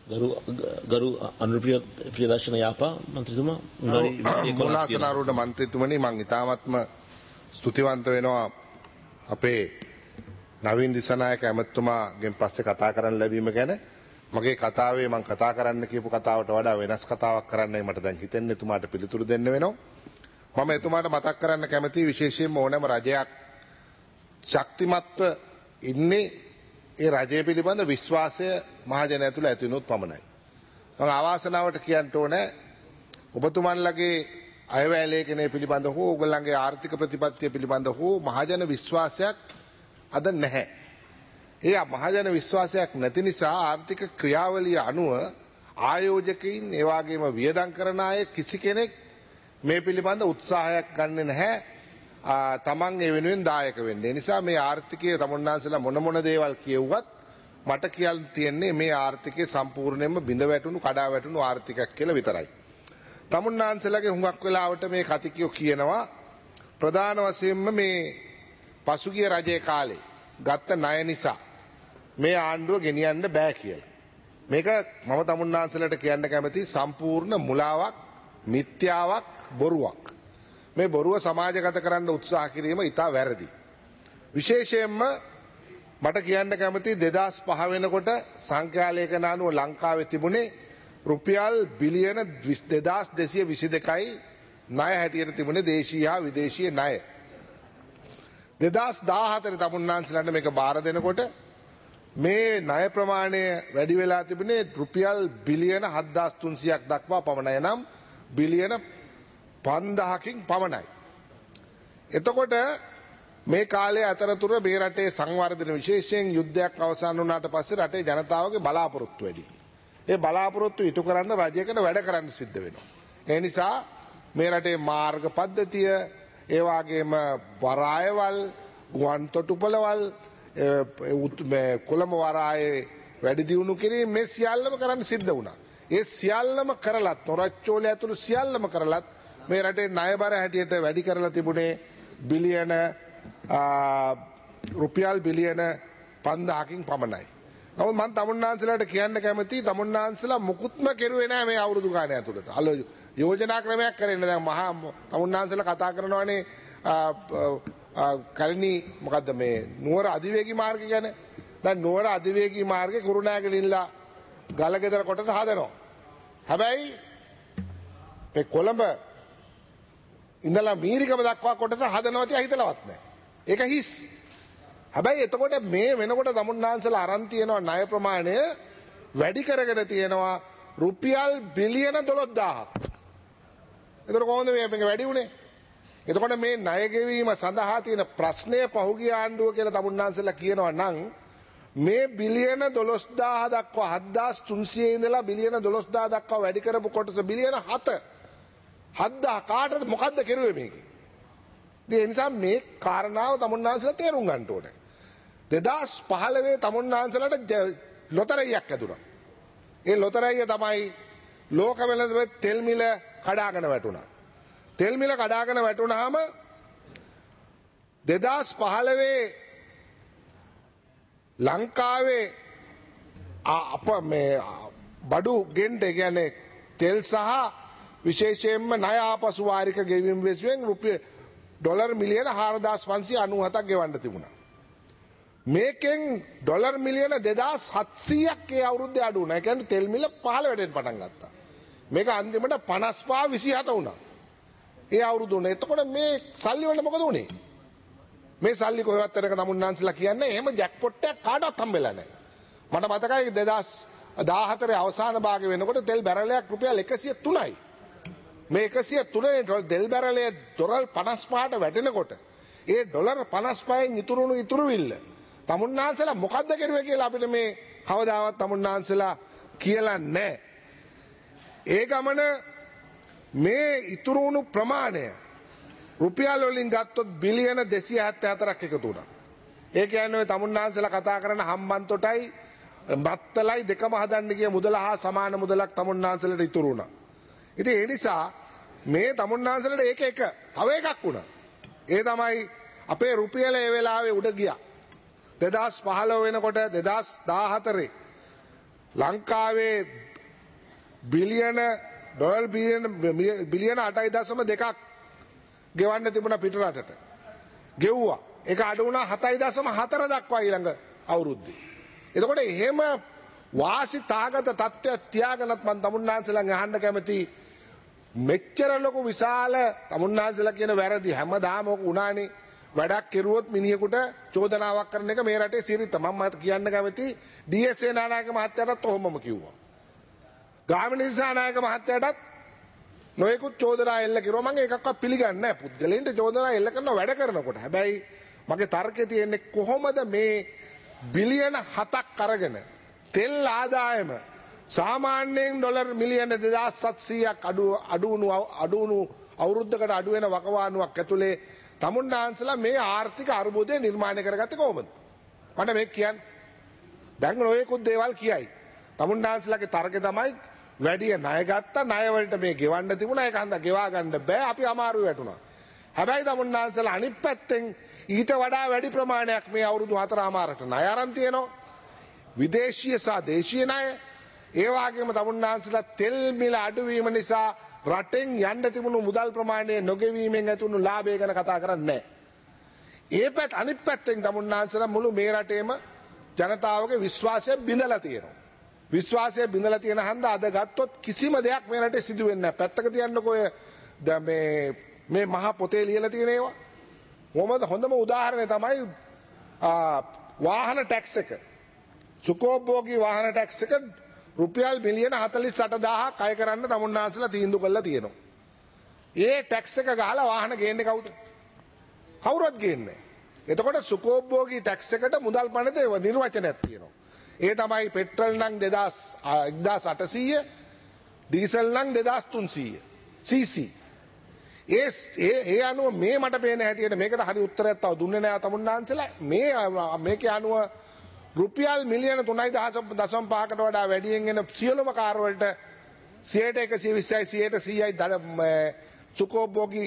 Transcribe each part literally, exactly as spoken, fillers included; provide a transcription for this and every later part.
ගරු ගරු අනුරප්‍රිය ප්‍රියදර්ශන යාපා මන්ත්‍රීතුමා මුලාසනාරුට මන්ත්‍රීතුමනි මං ඉතාමත්ම ස්තුතිවන්ත වෙනවා අපේ නවීන් දිසානායක ඇමතුමාගෙන් පස්සේ කතා කරන්න ලැබීම ගැන. මගේ කතාවේ මං කතා කරන්න කියපු කතාවට වඩා වෙනස් කතාවක් කරන්නයි මට දැන් හිතෙන්නේ. එතුමාට පිළිතුරු දෙන්න වෙනවා. මම එතුමාට මතක් කරන්න කැමතියි විශේෂයෙන්ම ඕනෑම රජයක් ශක්තිමත්ව ඉන්නේ ඒ රජය පිළිබඳ විශ්වාසය මහජනයා තුළ ඇති වුණොත් පමණයි. මම අවාසනාවට කියන්න ඕනේ ඔබතුමන්ලගේ අයවැය ලේඛනය පිළිබඳ හෝ ඔයගොල්ලන්ගේ ආර්ථික ප්‍රතිපත්තිය පිළිබඳ හෝ මහජන විශ්වාසයක් අද නැහැ. ඒ මහජන විශ්වාසයක් නැති නිසා ආර්ථික ක්‍රියාවලිය අනුව ආයෝජකයින් ඒ වගේම වියදම් කරන අය කිසි කෙනෙක් මේ පිළිබඳ උත්සාහයක් ගන්නෙ නැහැ. තමන් ඒ වෙනුවෙන් දායක වෙන්නේ. ඒ නිසා මේ ආර්ථිකයේ තමුන්නාන්සලා මොන මොන දේවල් කියුවත් මට කියන්න තියෙන්නේ මේ ආර්ථිකය සම්පූර්ණයෙන්ම බිඳ වැටුණු කඩා වැටුණු ආර්ථිකයක් කියලා විතරයි. තමුන්නාන්සලාගේ හුඟක් වෙලාවට මේ කතිකයෝ කියනවා ප්‍රධාන වශයෙන්ම මේ පසුගිය රජයේ කාලේ ගත්ත ණය නිසා මේ ආණ්ඩුව ගෙනියන්න බෑ කියලා. මේක මම තමුන්නාන්සලාට කියන්න කැමති සම්පූර්ණ මුලාවක්, මිත්‍යාවක්, බොරුවක්. මේ බොරුව සමාජගත කරන්න උත්සාහ කිරීම ඉතා වැරදි. විශේෂයෙන්ම මට කියන්න කැමති දෙදහස් පහ වෙනකොට සංඛ්‍යාලේඛන අනුව ලංකාවේ තිබුණේ රුපියල් බිලියන දෙදාස් දෙසිය විසි දෙකයි ණය හැටියට තිබුණේ දේශීය හා විදේශීය ණය. දෙදහස් දාහතර තමුන්නාන්සලට මේක බාර දෙනකොට මේ ණය ප්‍රමාණය වැඩි වෙලා තිබුණේ රුපියල් බිලියන හත්දාස් තුන්සියයක් දක්වා පමණයි. නම් බිලියන පන්දහකින් පමණයි. එතකොට මේ කාලේ අතරතුර මේ රටේ සංවර්ධන විශේෂයෙන් යුද්ධයක් අවසන් වුණාට පස්සේ රටේ ජනතාවගේ බලාපොරොත්තු වැඩි. ඒ බලාපොරොත්තු ඉටු කරන්න රජයකට වැඩ කරන්න සිද්ධ වෙනවා. ඒ නිසා මේ රටේ මාර්ග පද්ධතිය, ඒ වගේම වරායවල්, ගුවන් තොටුපළවල්, කොළඹ වරායේ වැඩි දියුණු කිරීම මේ සියල්ලම කරන්න සිද්ධ වුණා. ඒ සියල්ලම කරලත් නොරච්චෝලේ ඇතුළු සියල්ලම කරලත් මේ රටේ ණයබර හැටියට වැඩි කරලා තිබුණේ බිලියන රුපියල් බිලියන පන්දහකින් පමණයි. නමුත් මම තමුන්නාන්සලාට කියන්න කැමතියි තමුන්නාන්සලා මුකුත්ම කෙරුවේ නැහැ මේ අවුරුදු ගාන ඇතුළත. අල යෝජනා ක්‍රමයක් කරන්නේ දැන් මහා තමුන්නාන්සලා කතා කරනවානේ කලිනී මොකද්ද මේ නුවර අධිවේගී මාර්ගය ගැන. දැන් නුවර අධිවේගී මාර්ගේ කුරුණෑගලින්ලා ගලගෙදර කොටස හදනවා. හැබැයි මේ කොළඹ ඉඳලා මීරිකම දක්වා කොටස හදනවා තියා හිතලවත් නැහැ. ඒක හිස්. හැබැයි එතකොට මේ වෙනකොට තමුන්නාන්සලා අරන් තියෙනවා ණය ප්‍රමාණය වැඩි කරගෙන තියෙනවා රුපියල් බිලියන දොළොස් දාහක්. එතකොට කොහොමද මේක වැඩි වුනේ? එතකොට මේ ණය ගෙවීම සඳහා තියෙන ප්‍රශ්නය පහුගිය ආණ්ඩුව කියලා තමුන්නාන්සලා කියනවා නම් මේ බිලියන දොළොස් දාහ දක්වා හත්දාස් තුන්සිය ඉඳලා බිලියන දොළොස් දාහ දක්වා වැඩි කරපු කොටස බිලියන හත හත්දා කාටද මොකද්ද කෙරුවේ මේකේ? ඒ නිසා මේ කාරණාව තමුන්නාන්සලා තේරුම් ගන්න ඕනේ. දෙදහස් පහළොව තමුන්නාන්සලාට ලොතරැයියක් ඇදුණා. ඒ ලොතරැයිය තමයි ලෝක වෙළඳ තෙල් මිල කඩාගෙන වැටුණා. තෙල් මිල කඩාගෙන වැටුණාම දෙදහස් පහළොව ලංකාවේ අප මේ බඩු ගෙන්ඩ කියන්නේ තෙල් සහ විශේෂයෙන්ම ණය ආපසු වාරික ගෙවීම වෙනුවෙන් රුපියල් ඩොලර් මිලියන හාරදාස් පන්සිය අනූහතක් ගෙවන්න තිබුණා. මේකෙන් ඩොලර් මිලියන දෙදාස් හත්සීයක් ඒ අවුරුද්දේ අඩු වුණා. ඒ කියන්නේ තෙල් මිල පහළ වැඩෙන්න පටන් ගත්තා. මේක අන්තිමට පනස් පහ විසිහත වුණා. ඒ අවුරුදු උනේ. එතකොට මේ සල්ලි වලට මොකද උනේ? මේ සල්ලි කොහෙවත් යනක තමුන්නාන්සලා කියන්නේ එහෙම ජැක්පොට් එකක් කාටවත් හම්බෙලා නැහැ. මට මතකයි දෙදහස් දාහතර අවසාන භාගය වෙනකොට තෙල් බැරලයක් රුපියල් එකසිය තුනයි. මේ එකසිය තුනේ තෙල් බැරලය ඩොලර් පනස් පහට වැටෙනකොට ඒ ඩොලර් පනස් පහෙන් ඉතුරුණු ඉතුරුවිල්ල තමුන්නාන්සලා මොකද්ද කරුවේ කියලා අපිට මේ කවදාවත් තමුන්නාන්සලා කියලා නැහැ. ඒ ගමන මේ ඉතුරුණු ප්‍රමාණය රුපියල් වලින් ගත්තොත් බිලියන දෙසිය හැත්තෑ හතරක් එකතු වුණා. ඒ කියන්නේ තමුන්නාන්සලා කතා කරන හම්බන්තොටයි බත්තලයි දෙකම හදන්න ගිය මුදල හා සමාන මුදලක් තමුන්නාන්සලට ඉතුරු වුණා. ඉතින් ඒ නිසා මේ තමුන්නාන්සලට ඒක එක තව එකක් වුණා. ඒ තමයි අපේ රුපියල ඒ වෙලාවේ උඩ ගියා. දෙදහස් පහළොව වෙනකොට දෙදහස් දාහතරේ ලංකාවේ බිලියන ඩොලර් බිලියන බිලියන අටයි දශම දෙකක් ගෙවන්න තිබුණ පිටරටට. ගෙව්වා. ඒක අඩු වුණා හතයි දශම හතර දක්වා ඊළඟ අවුරුද්දේ. එතකොට එහෙම වාසි තාගත තත්ත්වයක් තියාගෙනත් මම තමුන්නාන්සලගෙන් අහන්න කැමති මෙච්චර ලොකු විශාල තමුන්නාන්සලා කියන වැරදි හැමදාම ඔක උනානේ. වැඩක් කෙරුවොත් මිනිහෙකුට චෝදනාවක් කරන එක මේ රටේ සිරිත. මම කියන්න කැමති ඩී එස් ඒ නානායක මහත්තයාටත් ඔහොමම කිව්වා. ගාමිණී දිසානායක මහත්තයාටත් නොයෙකුත් චෝදනා එල්ල කිරුවා. මම ඒකක්වත් පිළිගන්නේ නැහැ. පුද්ගලයන්ට චෝදනා එල්ල කරන වැඩ කරනකොට. හැබැයි මගේ තර්කය තියෙන්නේ කොහොමද මේ බිලියන හතක් අරගෙන තෙල් ආදායම සාමාන්‍යයෙන් ඩොලර් මිලියන දෙදාස් සත්සීයක් අඩු අඩුණු අඩුණු අවුරුද්දකට අඩු වෙන වකවානුවක් ඇතුලේ තමුන්නාන්සලා මේ ආර්ථික අර්බුදය නිර්මාණය කරගත්තේ කොහොමද? මට මේක කියන්න. දැන් නොයෙකුත් දේවල් කියයි. තමුන්නාන්සලාගේ තර්කය තමයි වැඩි ණය ගත්තා, ණය වලට මේ ගෙවන්න තිබුණා, ඒක හන්ද ගෙවා ගන්න බෑ, අපි අමාරු වැටුණා. හැබැයි තමුන්නාන්සලා අනිත් පැත්තෙන් ඊට වඩා වැඩි ප්‍රමාණයක් මේ අවුරුදු හතරමාරට ණය අරන් තියෙනවා. විදේශීය සහ දේශීය ණය. ඒ වගේම තමුන්නාන්සලා තෙල් මිල අඩුවීම නිසා රටෙන් යන්න තිබුණු මුදල් ප්‍රමාණය නොගෙවීමෙන් ඇතිවුණු ලාභය ගැන කතා කරන්නේ නැහැ. ඒ පැත්ත අනිත් පැත්තෙන් තමුන්නාන්සලා මුළු මේ රටේම ජනතාවගේ විශ්වාසය බිඳලා තියෙනවා. විශ්වාසය බිඳලා තියෙන හන්ද අද ගත්තොත් කිසිම දෙයක් මේ රටේ සිදු වෙන්නේ නැහැ. පැත්තක තියන්නකෝ ඔය මේ මේ මහ පොතේ ලියලා තියෙන ඒවා. මොකද හොඳම උදාහරණය තමයි වාහන ටැක්ස් එක. සුකෝභෝගී වාහන ටැක්ස් එක රුපියල් මිලියන හතළිස් අට දාහක් අය කරන්න තමුන්නාන්සලා තීන්දුව කළා තියෙනවා. ඒ ටැක්ස් එක ගහලා වාහන ගේන්නේ කවුද? කවුරුත් ගේන්නේ නැහැ. එතකොට සුකෝභෝගී ටැක්ස් එකට මුදල් පනතේ නිර්වචනයක් තියෙනවා. ඒ තමයි පෙට්‍රල් නම් එක්දාස් අටසීය, ඩීසල් නම් දෙදාස් තුන්සීය සීසී. ඒ ඒ අනුව මේ මට පේන හැටියට මේකට හරි උත්තරයක් තව දුන්නේ නැහැ තමුන්නාන්සලා. මේ මේකේ අනුව රුපියල් මිලියන තුනයි දශම පහකට වඩා වැඩියෙන් එන සියලුම කාර් වලට සියයට එකසිය විස්සයි සියයට සීයයි සුකෝභෝගී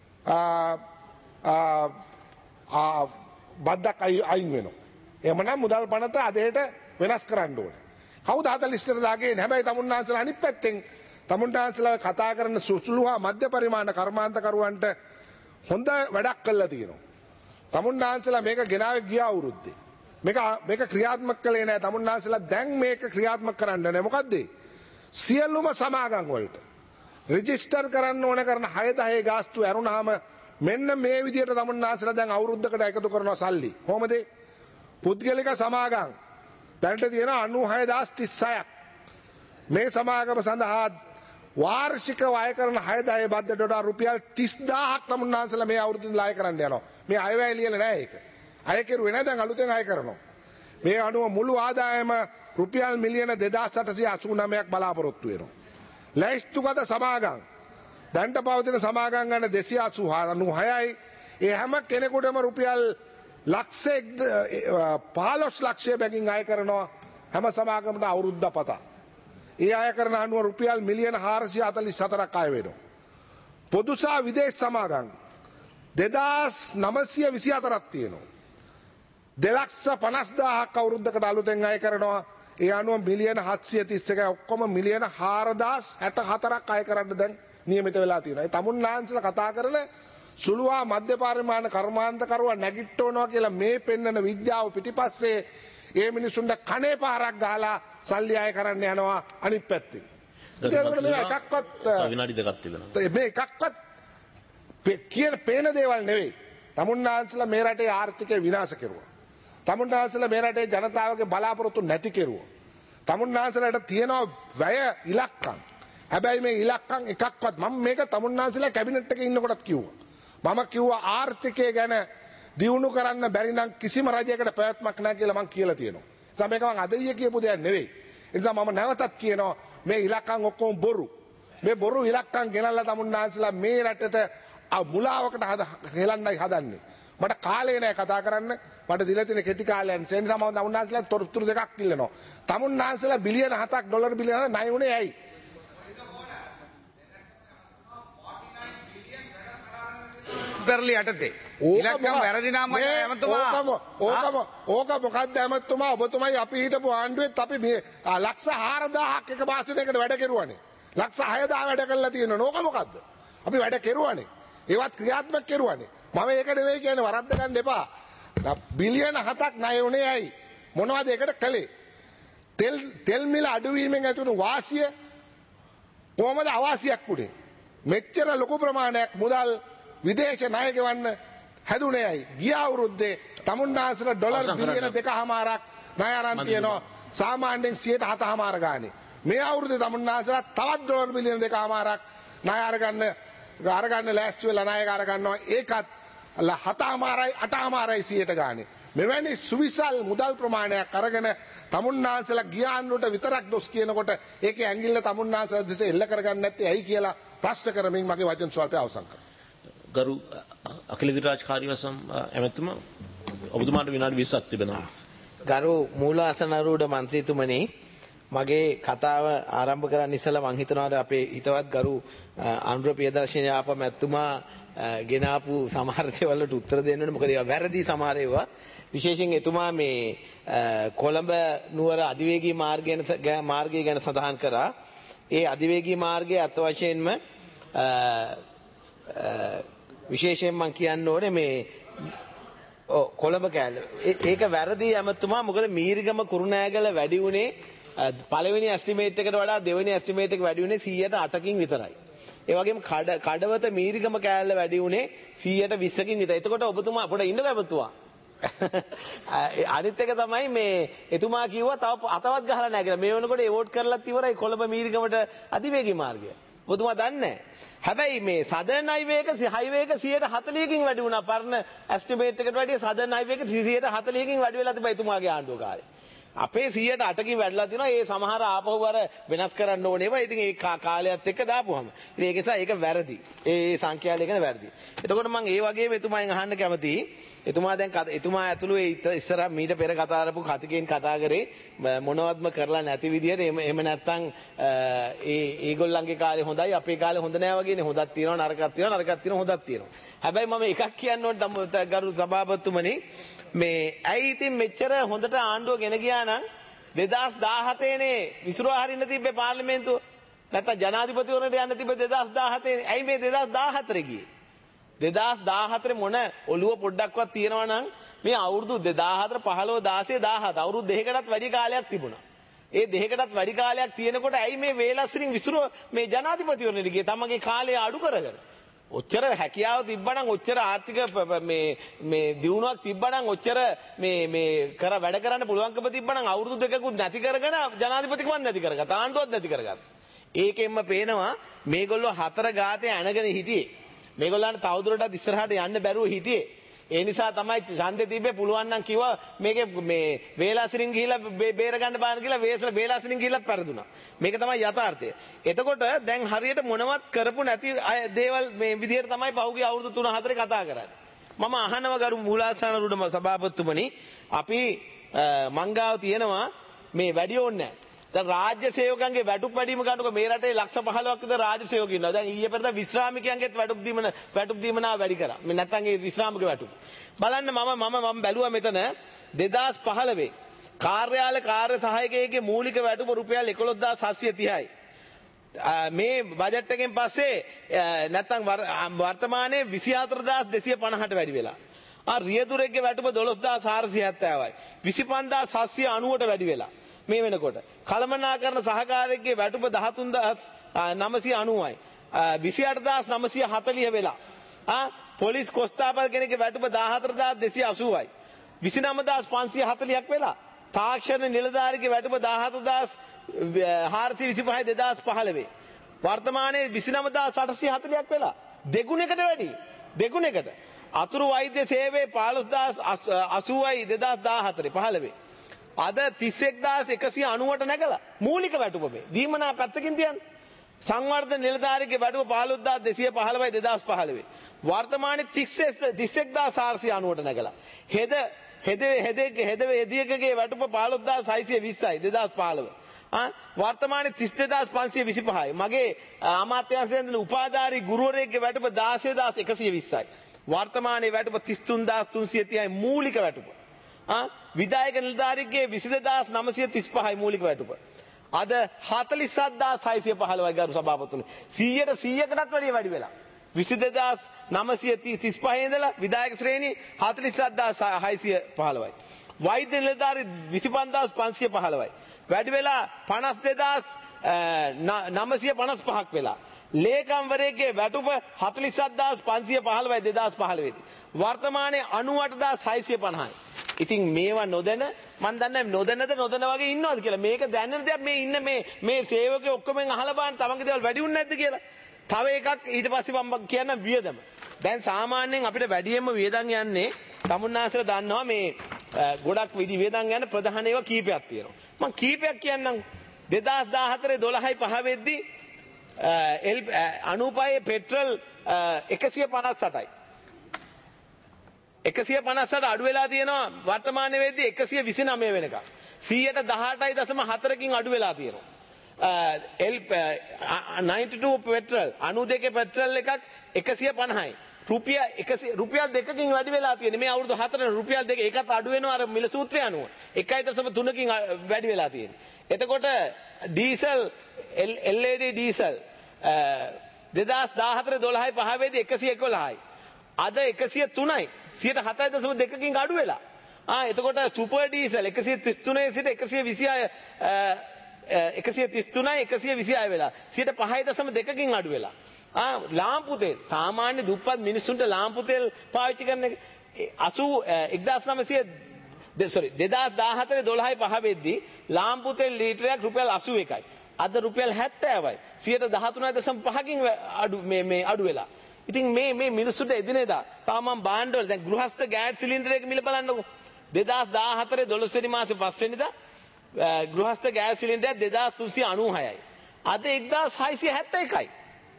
බද්දක් අයින් වෙනවා. එහෙමනම් මුදල් පනත අදට වෙනස් කරන්න ඕනේ. කවුද හතළිස්ට දාගේ? හැබැයි තමුන්නාන්සලා අනිත් පැත්තෙන් තමුන්නාන්සලා කතා කරන සුසුළු හා මධ්‍ය පරිමාණ කර්මාන්තකරුවන්ට හොඳ වැඩක් කළා තියෙනවා. තමුන්නාන්සලා මේක ගෙනාවේ ගිය අවුරුද්දේ. මේක මේක ක්‍රියාත්මක කළේ නැහැ. තමුන්නාන්සලා දැන් මේක ක්‍රියාත්මක කරන්න නැහැ. මොකද්ද? සියලුම සමාගම් වලට රෙජිස්ටර් කරන්න ඕන කරන හය දහය ගාස්තු ඇරුණාම මෙන්න මේ විදිහට තමුන්නාන්සලා දැන් අවුරුද්දකට එකතු කරනවා සල්ලි. කොහොමද? පුද්ගලික සමාගම් දැනට තියෙන අනූහය දහස් තිස්සයක්. මේ සමාගම සඳහා වාර්ෂිකව අය කරන හය දහය බද්දට වඩා රුපියල් තිස් දාහක් තමුන්නාන්සලා මේ අවුරුද්දෙන් අය කරන්න යනවා. මේ අයවැය ලියලා නැහැ ඒක. අය කෙරුවේ නැහැ, දැන් අලුතෙන් අය කරනවා. මේ අනුව මුළු ආදායම රුපියල් මිලියන දෙදාස් අටසිය අසූ නවයක් බලාපොරොත්තු වෙනවා. ලැයිස්තුගත සමාගම් දැන්ට පවතින සමාගම් ගන්න දෙසිය අනූ හයයි. ඒ හැම කෙනෙකුටම රුපියල් ලක්ෂ පහළොස් ලක්ෂය බැගින් අය කරනවා හැම සමාගමට අවුරුද්ද පතා. ඒ අය කරන අනුව රුපියල් මිලියන හාරසිය හතළිස් හතරක් අය වෙනවා. පොදු සහ විදේශ සමාගම් දෙදාස් නවසිය විසි හතරක් තියෙනවා. දෙලක්ෂ පනස් දාහක් අවුරුද්දකට අලුතෙන් අය කරනවා. ඒ අනුව මිලියන හත්සිය තිස් එකයි. ඔක්කොම මිලියන හාරදාස් හැට හතරක් අය කරන්න දැන් නියමිත වෙලා තියෙනවා. ඒ තමුන්නාන්සලා කතා කරන සුළුවා මධ්‍ය පරිමාණ කර්මාන්තකරුවා නැගිට්ටවනවා කියලා මේ පෙන්වන විද්‍යාව පිටිපස්සේ ඒ මිනිසුන්ට කනේ පාරක් ගහලා සල්ලි අය කරන්න යනවා අනිත් පැත්තෙන්. මේ එකක්වත් විනාඩි දෙකක් තිබෙනවා. මේ එකක්වත් කියන පේන දේවල් නෙවෙයි. තමුන්නාන්සලා මේ රටේ ආර්ථිකය විනාශ කෙරුවා. තමුන්නාන්සලා මේ රටේ ජනතාවගේ බලාපොරොත්තු නැති කෙරුවා. තමුන්නාන්සලාට තියෙනවා වැය ඉලක්කම්. හැබැයි මේ ඉලක්කම් එකක්වත් මම මේක තමුන්නාන්සලා කැබිනට් එකේ ඉන්නකොටත් කිව්වා. මම කිව්වා ආර්ථිකය ගැන දියුණු කරන්න බැරි නම් කිසිම රජයකට පැවැත්මක් නැහැ කියලා මම කියලා තියෙනවා. ඒ නිසා මේක මම අද ඊයේ කියපු දෙයක් නෙවෙයි. ඒ නිසා මම නැවතත් කියනවා මේ ඉලක්කම් ඔක්කොම බොරු. මේ බොරු ඉලක්කම් ගෙනල්ලා තමුන්නාන්සලා මේ රටට මුලාවකට හෙලන්නයි හදන්නේ. මට කාලේ නැහැ කතා කරන්න. මට දිලා තියෙන කෙටි කාලයන් ඒ නිසා මම තමුන්නාන්සලා තොරතුරු දෙකක් ඉල්ලනවා. තමුන්නාන්සලා බිලියන හතක් ඩොලර් බිලියන ණය උනේ ඇයි? පෙරලි යටතේ ඉලක්කම් වැරදි නම් ඇමතුමා ඕකම ඕක මොකක්ද ඇමතුමා ඔබතුමයි අපි හිටපු ආණ්ඩුවෙත් අපි මේ ලක්ෂ හාරදාහක් එක මාසයකට වැඩ කෙරුවානේ. ලක්ෂ හයදාහ වැඩ කරලා තියෙනවා. නෝක මොකද්ද? අපි වැඩ කෙරුවානේ. ඒවත් ක්‍රියාත්මක කෙරුවානේ. මම ඒක නෙවෙයි කියන්නේ වරද්ද ගන්න එපා. බිලියන හතක් ණය උනේ ඇයි? මොනවද ඒකට කළේ? තෙල් තෙල් මිල අඩුවීමෙන් ඇතිවුණු වාසිය කොහොමද අවාසියක් වුනේ? මෙච්චර ලොකු ප්‍රමාණයක් මුදල් විදේශ ණය ගෙවන්න හැදුනේ ඇයි? ගිය අවුරුද්දේ තමුන්නාසල ඩොලර් බිලියන දෙකමාරක් ණය අරන් තියෙනවා. සාමාන්‍යයෙන් සියයට හතමාර ගානේ. මේ අවුරුද්දේ තමුන්නාසල තවත් ඩොලර් බිලියන දෙකමාරක් ණය අරගන්න අරගන්න ලෑස්ති වෙලා ණය අර ගන්නවා. ඒකත් හතමාරයි අටමාරයි සියයට ගානේ. මෙවැනි සුවිසල් මුදල් ප්‍රමාණයක් අරගෙන තමුන්නාන්සලා ගියාන්නුට විතරක් දොස් කියනකොට ඒකේ ඇඟිල්ල තමුන්නාන්සලා දෙස එල්ල කරගන්න නැත්තේ ඇයි කියලා ප්‍රශ්න කරමින් මගේ වචන ස්වල්පය අවසන් කරනවා. ගරු අඛිල විරාජ් කාර්යවසම් ඇමතුමා ඔබතුමාට විනාඩි විස්සක් තිබෙනවා. ගරු මූලාසනරූඪ මන්ත්‍රීතුමනි මගේ කතාව ආරම්භ කරන්න ඉස්සෙල්ලා මං හිතනවා අපේ හිතවත් ගරු අනුර ප්‍රියදර්ශන යාප මැතිතුමා ගෙනාපු සමහර දේවල් වලට උත්තර දෙන්න ඕනේ. මොකද ඒවා වැරදි සමහර ඒවා. විශේෂයෙන් එතුමා මේ කොළඹ නුවර අධිවේගී මාර්ගය ගැන මාර්ගය ගැන සඳහන් කරා. ඒ අධිවේගී මාර්ගය අත් වශයෙන්ම විශේෂයෙන් මම කියන්න ඕනේ මේ කොළඹ කෑල්ල. ඒක වැරදි ඇමතුමා. මොකද මීරිගම කුරුණෑගල වැඩි උනේ පළවෙනි ඇස්ටිමේට් එකට වඩා දෙවෙනි ඇස්ටිමේට් එක වැඩි උනේ සීයට අටකින් විතරයි. ඒ වගේම කඩවත මීරිගම කෑල්ල වැඩි උනේ සීයට විස්සකින් විතරයි. එතකොට ඔබතුමා පොඩ ඉන්නකෝ ඔබතුමා. අනිත් එක තමයි මේ එතුමා කිව්වා තව අතවත් ගහලා නැහැ කියලා. මේ වෙනකොට ඒ වෝට් කරලත් ඉවරයි කොළඹ මීරිගමට අධිවේගී මාර්ගය. ඔබතුමා දන්නේ නැහැ. හැබැයි මේ සදර්න් හයිවේ එක හයිවේ එක සීයට හතළිහකින් වැඩි වුණා. පරණ ඇස්ටිමේට් එකට වැඩිය සදර්න් හයිවේ එක සීයට හතළිහකින් වැඩි වෙලා තිබා එතුමාගේ ආණ්ඩුව කාලේ. අපේ සීයට අටකින් වැඩිලා තියෙනවා. ඒ සමහර ආපහු අර වෙනස් කරන්න ඕනේ ඒවා. ඉතින් ඒ කාලයත් එක්ක දාපුවාම. ඉතින් ඒක නිසා ඒක වැරදි. ඒ සංඛ්‍යාල එක වැරදි. එතකොට මම ඒ වගේම එතුමාගෙන් අහන්න කැමතියි. එතුමා දැන් එතුමා ඇතුළු ඒ ඉස්සර මීට පෙර කතා කරපු කතිකෙන් කතා කරේ මොනවත්ම කරලා නැති විදියට එහෙම නැත්නම් ඒ ඒගොල්ලන්ගේ කාලේ හොඳයි අපේ කාලේ හොඳ නෑ වගේනේ. හොඳක් තියෙනවා නරකක් තියෙනවා නරකක් තියෙනවා හොඳක් තියෙනවා. හැබැයි මම එකක් කියන්න ඕනේ ගරු සභාපතිතුමනි මේ ඇයි ඉතින් මෙච්චර හොඳට ආණ්ඩුව ගෙන ගියා නම් දෙදාස් දාහතේ නේ විසිරුවා හරින්න තිබ්බේ පාර්ලිමේන්තුව. නැත්නම් ජනාධිපතිවරණයට යන්න තිබ්බේ දෙදාස් දාහතේ. ඇයි මේ දෙදාස් දාහතරේ ගියේ? දෙදාස් දාහතරේ මොන ඔළුව පොඩ්ඩක්වත් තියනවා නම් මේ අවුරුදු දෙදාහතර පහළොව දාසය දාහත අවුරුදු දෙකකටත් වැඩි කාලයක් තිබුණා. ඒ දෙකකටත් වැඩි කාලයක් තියෙනකොට ඇයි මේ වේලස්රින් විසිරුව මේ ජනාධිපතිවරණයට ගියේ? තමගේ කාලය අඩු කරගෙන. ඔච්චර හැකියාව තිබ්බනම් ඔච්චර ආර්ථික මේ මේ දියුණුවක් තිබ්බනම් ඔච්චර මේ මේ කර වැඩ කරන්න පුළුවන්කම තිබ්බනම් අවුරුදු දෙකකුත් නැති කරගෙන ජනාධිපතිකමක් නැති කරගත්තා. ආණ්ඩුවක් නැති කරගත්තා. ඒකෙන්ම පේනවා මේගොල්ලෝ හතර ගාතේ අනගෙන හිටියේ. මේගොල්ලන්ට තවදුරටත් ඉස්සරහට යන්න බැරුව හිටියේ. ඒ නිසා තමයි ඡන්දේ තිබ්බේ. පුළුවන් නම් කිව්වා මේකේ මේ වේලාසිරින් ගිහිල්ලා බේර ගන්න බාන කියලා වේසල වේලාසිරින් ගිහිල්ලා පෙරදුනා. මේක තමයි යථාර්ථය. එතකොට දැන් හරියට මොනවත් කරපු නැති දේවල් මේ විදිහට තමයි පහුගිය අවුරුදු තුන හතරේ කතා කරන්නේ. මම අහනවා ගරු මූලාසනරූඪ සභාපතිතුමනි අපි මංගාව තියෙනවා මේ වැඩි ඕනේ නැහැ. දැන් රාජ්‍ය සේවකයන්ගේ වැටුප් වැඩිම ගන්නකො මේ රටේ ලක්ෂ පහළොවක් විතර රාජ්‍ය සේවකයෝ ඉන්නවා. දැන් ඊයේ පෙරේද විශ්‍රාමිකයන්ගේත් වැටුප් දීමන වැටුප් දීමනා වැඩි කරා. මේ නැත්තම් ඒ විශ්‍රාමික වැටුප්. බලන්න මම මම මම බැලුවා මෙතන දෙදාස් පහළොව කාර්යාල කාර්ය සහායකයෙක්ගේ මූලික වැටුප රුපියල් එකොළොස්දාස් හත්සිය තිහයි. මේ බජට් එකෙන් පස්සේ නැත්තම් වර්තමානයේ විසිහතරදාස් දෙසිය පනහට වැඩි වෙලා. ආ රියදුරෙක්ගේ වැටුප දොළොස්දාස් හාරසිය හැත්තෑවයි. විසිපන්දාස් හත්සිය අනූවට වැඩි වෙලා. මේ වෙනකොට කළමනාකරන සහකාරයෙක්ගේ වැටුප දහතුන්දාස් නවසිය අනූවයි. විසිඅටදාස් නවසිය හතළිහ වෙලා. ආ පොලිස් කොස්තාපල් කෙනෙක්ගේ වැටුප දාහතරදාස් දෙසිය අසූවයි. විසිනවදාස් පන්සිය හතළිහක් වෙලා. තාක්ෂණ නිලධාරිගේ වැටුප දාහතරදාස් හාරසිය විසිපහයි දෙදාස් පහළොව. වර්තමානයේ විසිනවදාස් අටසිය හතළිහක් වෙලා. දෙගුණයකට වැඩි. දෙගුණයකට. අතුරු වෛද්‍ය සේවයේ පහළොස්දාස් අසූවයි දෙදාස් දාහතරේ පහළොව. අද තිස්එක්දාස් එකසිය අනූවට නැගලා මූලික වැටුප මේ දීමනා පැත්තකින් තියන්න. සංවර්ධන නිලධාරිගේ වැටුප පහළොස්දාස් දෙසිය පහළොවයි දෙදාස් පහළොව. වර්තමානයේ තිස්එක්දාස් හාරසිය අනූවට නැගලා. හෙද හෙද හෙද හෙද එදියකගේ වැටුප පහළොස්දාස් හයසිය විස්සයි දෙදාස් පහළොව. ආ වර්තමානයේ තිස් දෙදාස් පන්සිය විසිපහයි. මගේ අමාත්‍යාංශයෙන් දෙන උපාධාරී ගුරුවරයෙක්ගේ වැටුප දාසයදාස් එකසිය විස්සයි. වර්තමානයේ වැටුප තිස් තුන් හදාස් තුන්සිය තිහයි මූලික වැටුප. ආ විධායක නිලධාරිගේ විසි දෙදාස් නවසිය තිස් පහයි මූලික වැටුප. අද හතළිස් හත් හදාස් හයසිය පහළොවයි ගරු සභාපතිතුමනි. සීයට සීයකටත් වැඩිය වැඩි වෙලා. විසි දෙදාස් නවසිය තිස් පහේ ඉඳලා විධායක ශ්‍රේණිය හතළිස් හත් හදාස් හයසිය පහළොවයි. වෛද්‍ය නිලධාරි විසි පන්දාස් පන්සිය පහළොවයි. වැඩි වෙලා පනස් දෙදාස් නවසිය පනස් පහක් වෙලා. ලේකම්වරයෙක්ගේ වැටුප හතළිස් හත් හදාස් පන්සිය පහළොවයි දෙදාස් පහළොව දී. වර්තමානයේ අනූඅට හදාස් හයසිය පනහයි. ඉතින් මේවා නොදැන මන් දන්නේ නොදැනද නොදැන වගේ ඉන්නවද කියලා. මේක දැනෙන දෙයක් මේ ඉන්න මේ මේ සේවකයෝ ඔක්කොම අහලා බලන්න තමන්ගේ දේවල් වැඩි උන්නේ නැද්ද කියලා. තව එකක් ඊට පස්සේ මම කියන්න වියදම. දැන් සාමාන්‍යයෙන් අපිට වැඩියෙන්ම වියදම් යන්නේ තමුන්නාසලා දන්නවා මේ ගොඩක් විදි වියදම් යන ප්‍රධාන ඒවා කීපයක් තියෙනවා. මම කීපයක් කියන්නම්. දෙදාස් දාහතරේ දොළහයි පහ වෙද්දී එල් අනූපයේ පෙට්‍රල් එකසිය පනස් අටයි. එකසිය පනස් අට අඩු වෙලා තියෙනවා වර්තමානයේ වෙද්දී එකසිය විසි නවය වෙනකම්. සීයට දහඅටයි දශම හතරකින් අඩු වෙලා තියෙනවා. එල් නයින්ටි ටූ පෙට්‍රල් අනූ දෙකේ පෙට්‍රල් එකක් එකසිය පනහයි. රුපියල් එකසිය රුපියල් දෙකකින් වැඩි වෙලා තියෙන්නේ. මේ අවුරුදු හතරේ රුපියල් දෙක ඒකත් අඩු වෙනවා අර මිල සූත්‍රය අනුව. එකයි දශම තුනකින් වැඩි වෙලා තියෙන්නේ. එතකොට diesel L A D diesel දෙදාස් දාහතරේ දොළහයි පහ වෙද්දී එකසිය එකොළහයි. අද එකසිය තුනයි. සියයට හතයි දශම දෙකකින් අඩු වෙලා. ආ එතකොට සුපර් ඩීසල් එකසිය තිස් තුනේ සිට එකසිය විසිහය එකසිය තිස් තුනයි එකසිය විසිහය වෙලා. සියයට පහයි දශම දෙකකින් අඩු වෙලා. ආ ලාම්පු තෙල් සාමාන්‍ය දුප්පත් මිනිස්සුන්ට ලාම්පු තෙල් පාවිච්චි කරන එක එක්දාස් නවසිය sorry දෙදාස් දාහතරේ දොළහයි පහ වෙද්දී ලාම්පු තෙල් ලීටරයක් රුපියල් අසූ එකයි. අද රුපියල් හැත්තෑවයි. සියයට දහතුනයි දශම පහකින් අඩු මේ මේ අඩු වෙලා. ඉතින් මේ මේ මිනිස්සුන්ට එදිනෙදා තාමම් භාණ්ඩවල දැන් ගෘහස්ත ගෑස් සිලින්ඩර් එක මිල බලන්නකෝ. දෙදාස් දාහතරේ දොළොස් වෙනි මාසේ පස් වෙනිදා ගෘහස්ත ගෑස් සිලින්ඩරයක් දෙදාස් තුන්සිය අනූහයයි. අද එක්දාස් හයසිය හැත්තෑ එකයි.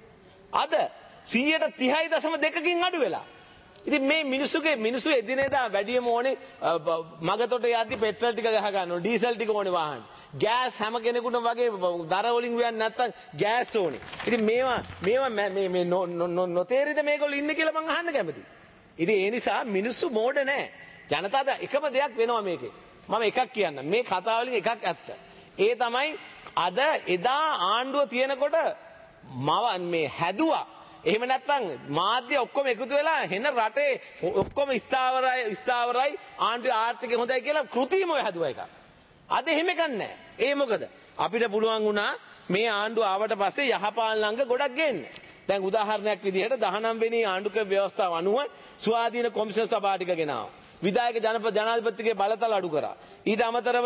අද සීයට තිහයි දශම දෙකකින් අඩු වෙලා. ඉතින් මේ මිනිස්සුගේ මිනිස්සු එදිනෙදා වැඩියම ඕනේ මගතොට යද්දි පෙට්‍රල් ටික ගහ ගන්නවා ඩීසල් ටික ඕනේ වාහන. ගෑස් හැම කෙනෙකුටම වගේ දර වලින් වියන්නේ නැත්තම් ගෑස් ඕනේ. ඉතින් මේවා මේවා මේ මේ නොතේරිද මේගොල්ලෝ ඉන්නේ කියලා මං අහන්න කැමතියි. ඉතින් ඒ නිසා මිනිස්සු මෝඩ නැහැ. ජනතාව එකම දෙයක් වෙනවා මේකේ. මම එකක් කියන්නම්. මේ කතාව වලින් එකක් ඇත්ත. ඒ තමයි අද එදා ආණ්ඩුව තියෙනකොට මව මේ හැදුවා. එහෙම නැත්නම් මාධ්‍ය ඔක්කොම එකතු වෙලා හෙන රටේ ඔක්කොම ස්ථාවරයි ස්ථාවරයි ආණ්ඩුවේ ආර්ථිකය හොඳයි කියලා කෘතිමව හැදුවා එකක්. අද එහෙම එකක් නැහැ. ඒ මොකද අපිට පුළුවන් වුණා මේ ආණ්ඩුව ආවට පස්සේ යහපාලන අංග ගොඩක් ගේන්න. දැන් උදාහරණයක් විදිහට දහනවය වෙනි ආණ්ඩුක ව්‍යවස්ථාව අනුව ස්වාධීන කොමිෂන් සභා ටික ගෙනාවා. විධායක ජනපද ජනාධිපතිගේ බලතල අඩු කරා. ඊට අමතරව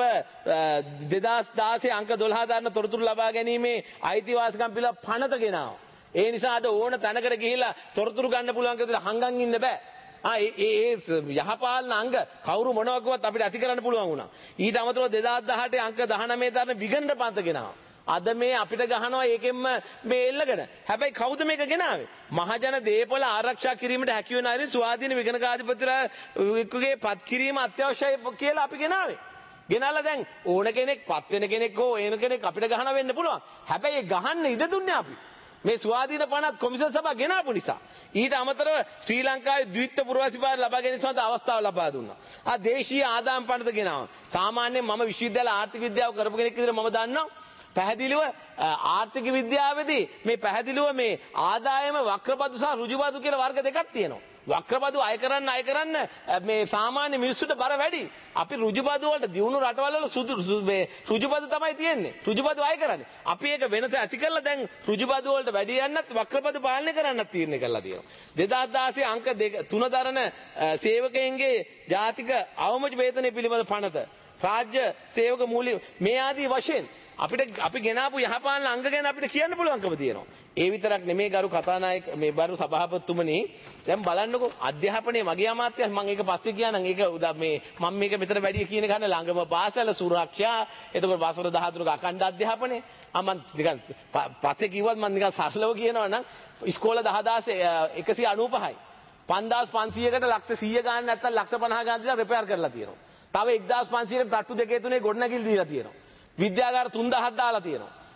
දෙදාස් දාසයේ අංක දොළහ දාන්න තොරතුරු ලබා ගැනීමේ අයිතිවාසිකම් පිළ පනත ගෙනාවා. ඒ නිසා අද ඕන තැනකට ගිහිල්ලා තොරතුරු ගන්න පුළුවන් කියලා හංගන් ඉන්න බෑ. ආ ඒ ඒ යහපාලන අංග කවුරු මොනවා කිව්වත් අපිට ඇති කරන්න පුළුවන් වුණා. ඊට අමතරව දෙදාස් දහඅටේ අංක දහනවය දාන විගණ්ඩ පන්ත ගෙනාවා. අද මේ අපිට ගහනවා ඒකෙන්ම මේ එල්ලගෙන. හැබැයි කවුද මේක ගෙනාවේ? මහජන දේපොළ ආරක්ෂා කිරීමට හැකි වෙන අයුරින් ස්වාධීන විගණකාධිපතිතුමාගේ පත් කිරීම අත්‍යවශ්‍යයි කියලා අපි ගෙනාවේ. ගෙනාලා දැන් ඕන කෙනෙක් පත් වෙන කෙනෙක් හෝ එන කෙනෙක් අපිට ගහන වෙන්න පුළුවන්. හැබැයි ඒ ගහන්න ඉඩ දුන්නේ අපි. මේ ස්වාධීන පනත් කොමිෂන් සභාව ගෙනාපු නිසා. ඊට අමතරව ශ්‍රී ලංකාවේ ද්විත්ව පුරවැසිපාර ලබා ගැනීම සඳහා අවස්ථාව ලබා දුන්නා. ආ දේශීය ආදායම් පනත ගෙනාවා. සාමාන්‍යයෙන් මම විශ්වවිද්‍යාල ආර්ථික විද්‍යාව කරපු කෙනෙක් විදිහට මම දන්නවා පැහැදිලිව ආර්ථික විද්‍යාවේදී මේ පැහැදිලිව මේ ආදායම වක්‍රබදු සහ ඍජුබදු කියලා වර්ග දෙකක් තියෙනවා. වක්‍රබදු අය කරන්න අය කරන්න මේ සාමාන්‍ය මිනිස්සුන්ට බර වැඩි. අපි ඍජුබදු වලට දියුණු රටවල් වල සුදු මේ ඍජුබදු තමයි තියෙන්නේ. ඍජුබදු අය කරන්නේ. අපි ඒක වෙනස ඇති කරලා දැන් ඍජුබදු වලට වැඩි යන්නත් වක්‍රබදු පාලනය කරන්නත් තීරණය කරලා තියෙනවා. දෙදාස් දාසයේ අංක තුන දරන සේවකයන්ගේ ජාතික අවම වේතනය පිළිබඳ පනත රාජ්‍ය සේවක මූල්‍ය මේ ආදී වශයෙන් අපිට අපි ගෙනාපු යහපාලන අංග ගැන අපිට කියන්න පුළුවන්කම තියෙනවා. ඒ විතරක් නෙමේ ගරු කතානායක මේ බරු සභාපතිතුමනි දැන් බලන්නකෝ අධ්‍යාපනයේ මගේ අමාත්‍යය මම ඒක පස්සේ කියනනම් ඒක මේ මම මේක මෙතන වැඩි කියන ගන්න ළඟම පාසල සුරක්ෂා එතකොට වසර දහතුනක අඛණ්ඩ අධ්‍යාපනය මම නිකන් පස්සේ කිව්වත් මම නිකන් සරලව කියනවා නම් ඉස්කෝල දහදාස් එකසිය අනූපහයි පන්දාස් පන්සීයකට ලක්ෂ සීය ගන්න නැත්නම් ලක්ෂ පනහ ගන්න දීලා රිපෙයාර් කරලා තියෙනවා. තව එක්දාස් පන්සීයකට තට්ටු දෙකේ තුනේ ගොඩනැගිලි දීලා තියෙනවා. විද්‍යාගාර තුන් දහසක් දාලා තියෙනවා.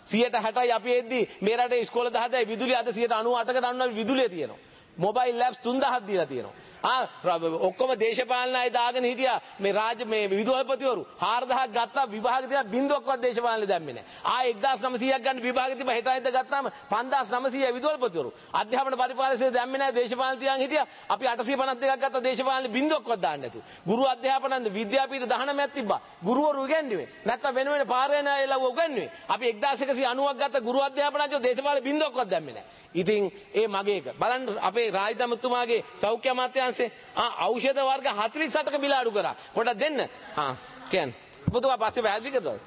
සියයට හැටයි අපි එද්දි මේ රටේ ඉස්කෝල දහයයි විදුලිය අද සියයට අනූ අටකට අනුව විදුලිය තියෙනවා. මොබයිල් ලැබ්ස් තුන්දහක් දීලා තියෙනවා. ආ ඔක්කොම දේශපාලන අය දාගෙන හිටියා මේ රාජ්‍ය මේ විදුහල්පතිවරු හාරදහක් ගත්තා විභාගෙ තියා බින්දුවක්වත් දේශපාලනේ දැම්මේ නැහැ. ආ එක්දාස් නවසීයක් ගන්න විභාගෙ තිබ්බ හෙටයිද ගත්තාම පන්දාස් නවසීය විදුහල්පතිවරු. අධ්‍යාපන පරිපාලනයේ දැම්මේ නැහැ දේශපාලන තියන් හිටියා. අපි අටසිය පනස් දෙකක් ගත්තා දේශපාලනේ බින්දුවක්වත් දාන්න නැතුව. ගුරු අධ්‍යාපනන්ද විද්‍යාපීඨ දහනවයක් තිබ්බා. ගුරුවරු උගන්වුවේ. නැත්තම් වෙන වෙන පාරේන අයලා උගන්වුවේ. අපි එක්දාස් එකසිය අනූවක් ගත්ත ගුරු අධ්‍යාපනඥයෝ දේශපාලනේ බින්දුවක්වත් දැම්මේ නැහැ. ඉතින් ඒ මගේ එක. බලන්න අපේ රාජධාමතුමාගේ සෞඛ්‍ය අමාත්‍යාංශේ ආ ඖෂධ වර්ග හතළිස් අටක මිල අඩු කරා. පොඩක් දෙන්න. හා කියන්න. ඔබතුමා පස්සේ පැහැදිලි කරනවා.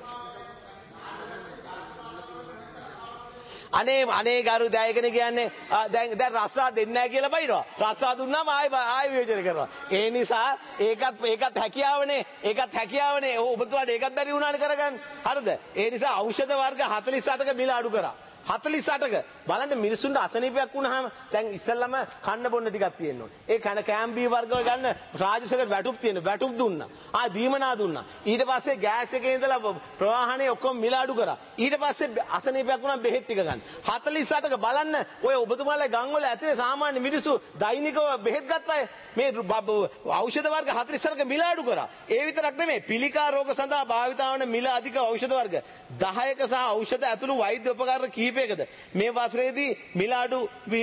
අනේ අනේ ගරු දයකන කියන්නේ දැන් දැන් රස්සා දෙන්නේ නැහැ කියලා බයිනවා. රස්සා දුන්නාම ආයෙ ආයෙ විවේචන කරනවා. ඒ නිසා ඒකත් ඒකත් හැකියාවනේ. ඒකත් හැකියාවනේ. ඔබතුමාට ඒකත් බැරි වුණානේ කරගන්න. හරිද? ඒ නිසා ඖෂධ වර්ග හතළිස් අටක මිල අඩු කරා. හතළිස් අටක බලන්න මිනිස්සුන්ට අසනීපයක් වුණාම දැන් ඉස්සල්ලාම කන්න බොන්න ටිකක් තියෙන්න ඕනේ. ඒ කන කෑම්බී වර්ග වල ගන්න රාජසකට වැටුප් තියෙන වැටුප් දුන්නා. ආ දීමනා දුන්නා. ඊට පස්සේ ගෑස් එකේ ඉඳලා ප්‍රවාහනේ ඔක්කොම මිල අඩු කරා. ඊට පස්සේ අසනීපයක් වුණාම බෙහෙත් ටික ගන්න. හතළිස් අටක බලන්න ඔය ඔබතුමාලා ගම් වල ඇතුලේ සාමාන්‍ය මිනිස්සු දෛනිකව බෙහෙත් ගත්ත අය මේ ඖෂධ වර්ග හතළිස් අටක මිල අඩු කරා. ඒ විතරක් නෙමෙයි පිළිකා රෝග සඳහා භාවිත වන මිල අධික ඖෂධ වර්ග දහයක සහ ඖෂධ ඇතුළු වෛද්‍ය උපකරණ කීපයකද මේ වසරේදී මිලාඩු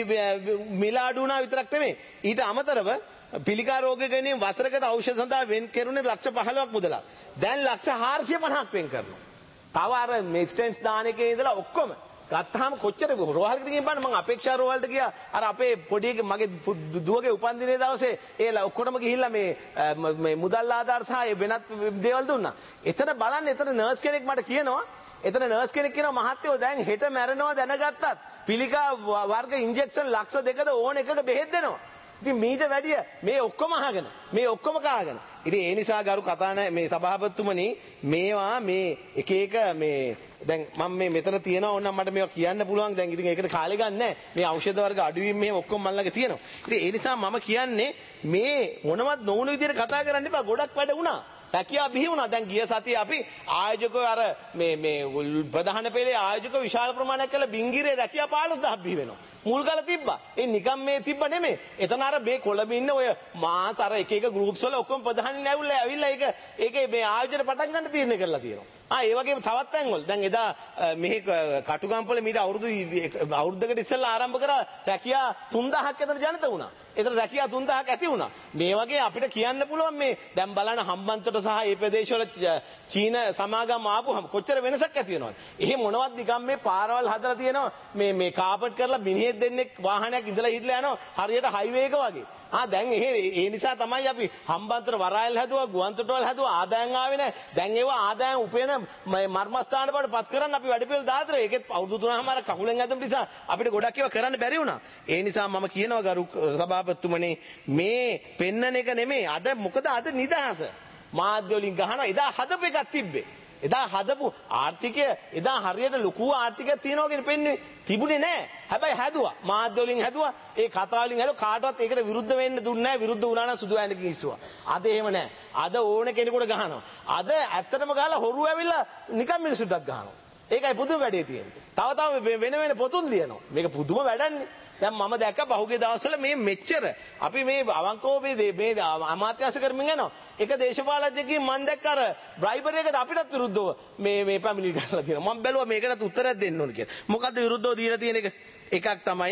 මිලාඩුනා විතරක් නෙමෙයි ඊට අමතරව පිළිකා රෝග ගැනීම වසරකට ඖෂධ සඳහා වෙන් කෙරුණේ ලක්ෂ පහළොවක් මුදලක්. දැන් ලක්ෂ හාරසිය පනහක් වෙන් කරනවා. තව අර මෙස්ටෙන්ස් දාන එකේ ඉඳලා ඔක්කොම ගත්තාම කොච්චර රෝහලකට ගිහින් බලන්න මම අපේක්ෂා රෝහලට ගියා. අර අපේ පොඩි මගේ දුවගේ උපන්දිනේ දවසේ ඒ ඔක්කොටම ගිහිල්ලා මේ මේ මුදල් ආධාර සහ වෙනත් දේවල් දුන්නා. එතන බලන්න එතන නර්ස් කෙනෙක් මට කියනවා එතන නර්ස් කෙනෙක් කියනවා මහත්තයෝ දැන් හෙට මැරෙනවා දැනගත්තත් පිළිකා වර්ග ඉන්ජෙක්ෂන් ලක්ෂ දෙකද ඕන එකක බෙහෙත් දෙනවා. ඉතින් මීට වැඩිය මේ ඔක්කොම අහගෙන මේ ඔක්කොම කාගෙන. ඉතින් ඒ නිසා ගරු කතාන මේ සභාපතිතුමනි මේවා මේ එක එක මේ දැන් මම මේ මෙතන තියෙනවා ඕනනම් මට මේවා කියන්න පුළුවන්. දැන් ඉතින් ඒකට කාලේ ගන්න නැහැ. මේ ඖෂධ වර්ග අඩුවීම මෙහෙම ඔක්කොම මල්ලගේ තියෙනවා. ඉතින් ඒ නිසා මම කියන්නේ මේ මොනවත් නොවුණු විදිහට කතා කරන්න එපා. ගොඩක් වැඩ වුණා. රැකියාව බිහි වුණා. දැන් ගිය සතියේ අපි ආයෝජකව අර මේ මේ ප්‍රධාන පෙළේ ආයෝජක විශාල ප්‍රමාණයක් කළ බින්ගිරේ රැකියාව පහළොස් දහසක් බිහි වෙනවා. මුල් ගල තිබ්බා. ඒ නිකම් මේ තිබ්බ නෙමෙයි. එතන අර මේ කොළඹ ඉන්න ඔය මාස් අර එක එක ගෲප්ස් වල ඔක්කොම ප්‍රධානින් ඇවිල්ලා ඇවිල්ලා ඒක ඒකේ මේ ආයෝජන පටන් ගන්න තීරණය කරලා තියෙනවා. ආ ඒ වගේම තවත් තැන්වල දැන් එදා මෙහි කටුගම්පල මීට අවුරුදු අවුරුද්දකට ඉස්සෙල්ලා ආරම්භ කරා රැකියා තුන්දහක් එතන ජනිත වුණා. එතන රැකියා තුන්දහක් ඇති වුණා. මේ වගේ අපිට කියන්න පුළුවන් මේ දැන් බලන්න හම්බන්තොට සහ ඒ ප්‍රදේශවල චීන සමාගම් ආපුවම කොච්චර වෙනසක් ඇති වෙනවද? එහෙම මොනවත් නිකම් මේ පාරවල් හදලා තියෙනවා මේ මේ කාපට් කරලා මිනිහෙක් දෙන්නෙක් වාහනයක් ඉඳලා හිටලා යනවා හරියට හයිවේ එක වගේ. ආ දැන් ඒ ඒ නිසා තමයි අපි හම්බන්තොට වරායල් හැදුවා ගුවන්තොටවල් හැදුවා ආදායම් ආවේ නැහැ. දැන් ඒවා ආදායම් උපයන මර්මස්ථාන බවට පත් කරන්න අපි වැඩ පිළිවෙල දාතර ඒකෙත් අවුරුදු තුනමාර කකුලෙන් ඇදෙන්න නිසා අපිට ගොඩක් ඒවා කරන්න බැරි වුණා. ඒ නිසා මම කියනවා ගරු සභාපතිතුමනි මේ පෙන්නන එක නෙමෙයි අද මොකද අද නිදහස මාධ්‍ය වලින් ගහනවා එදා හදපු එකක් තිබ්බේ. එදා හදපු ආර්ථිකය එදා හරියට ලොකු ආර්ථිකයක් තියෙනවා කියන පෙන්නේ තිබුණේ නැහැ. හැබැයි හැදුවා. මාධ්‍ය වලින් හැදුවා. ඒ කතා වලින් හැදුවා. කාටවත් ඒකට විරුද්ධ වෙන්න දුන්නේ නැහැ. විරුද්ධ වුණා නම් සුදු ඇඳකින් ඉස්සුවා. අද එහෙම නැහැ. අද ඕන කෙනෙකුට ගහනවා. අද ඇත්තටම ගහලා හොරු ඇවිල්ලා නිකන් මිනිසුන්ටත් ගහනවා. ඒකයි පුදුම වැඩේ තියෙන්නේ. තව තව වෙන වෙන පොතුල් ලියනවා. මේක පුදුම වැඩන්නේ. දැන් මම දැක්ක පහුගිය දවස්වල මේ මෙච්චර අපි මේ අවංකව මේ මේ අමාත්‍යාංශ කරමින් යනවා. එක දේශපාලඥයෙක්ගෙන් මම දැක්ක අර බ්‍රයිබරි එකට අපිටත් විරුද්ධව මේ මේ පැමිණිලි කරලා තියෙනවා. මම බැලුවා මේකටත් උත්තරයක් දෙන්න ඕන කියලා. මොකද්ද විරුද්ධව දීලා තියෙන එක? එකක් තමයි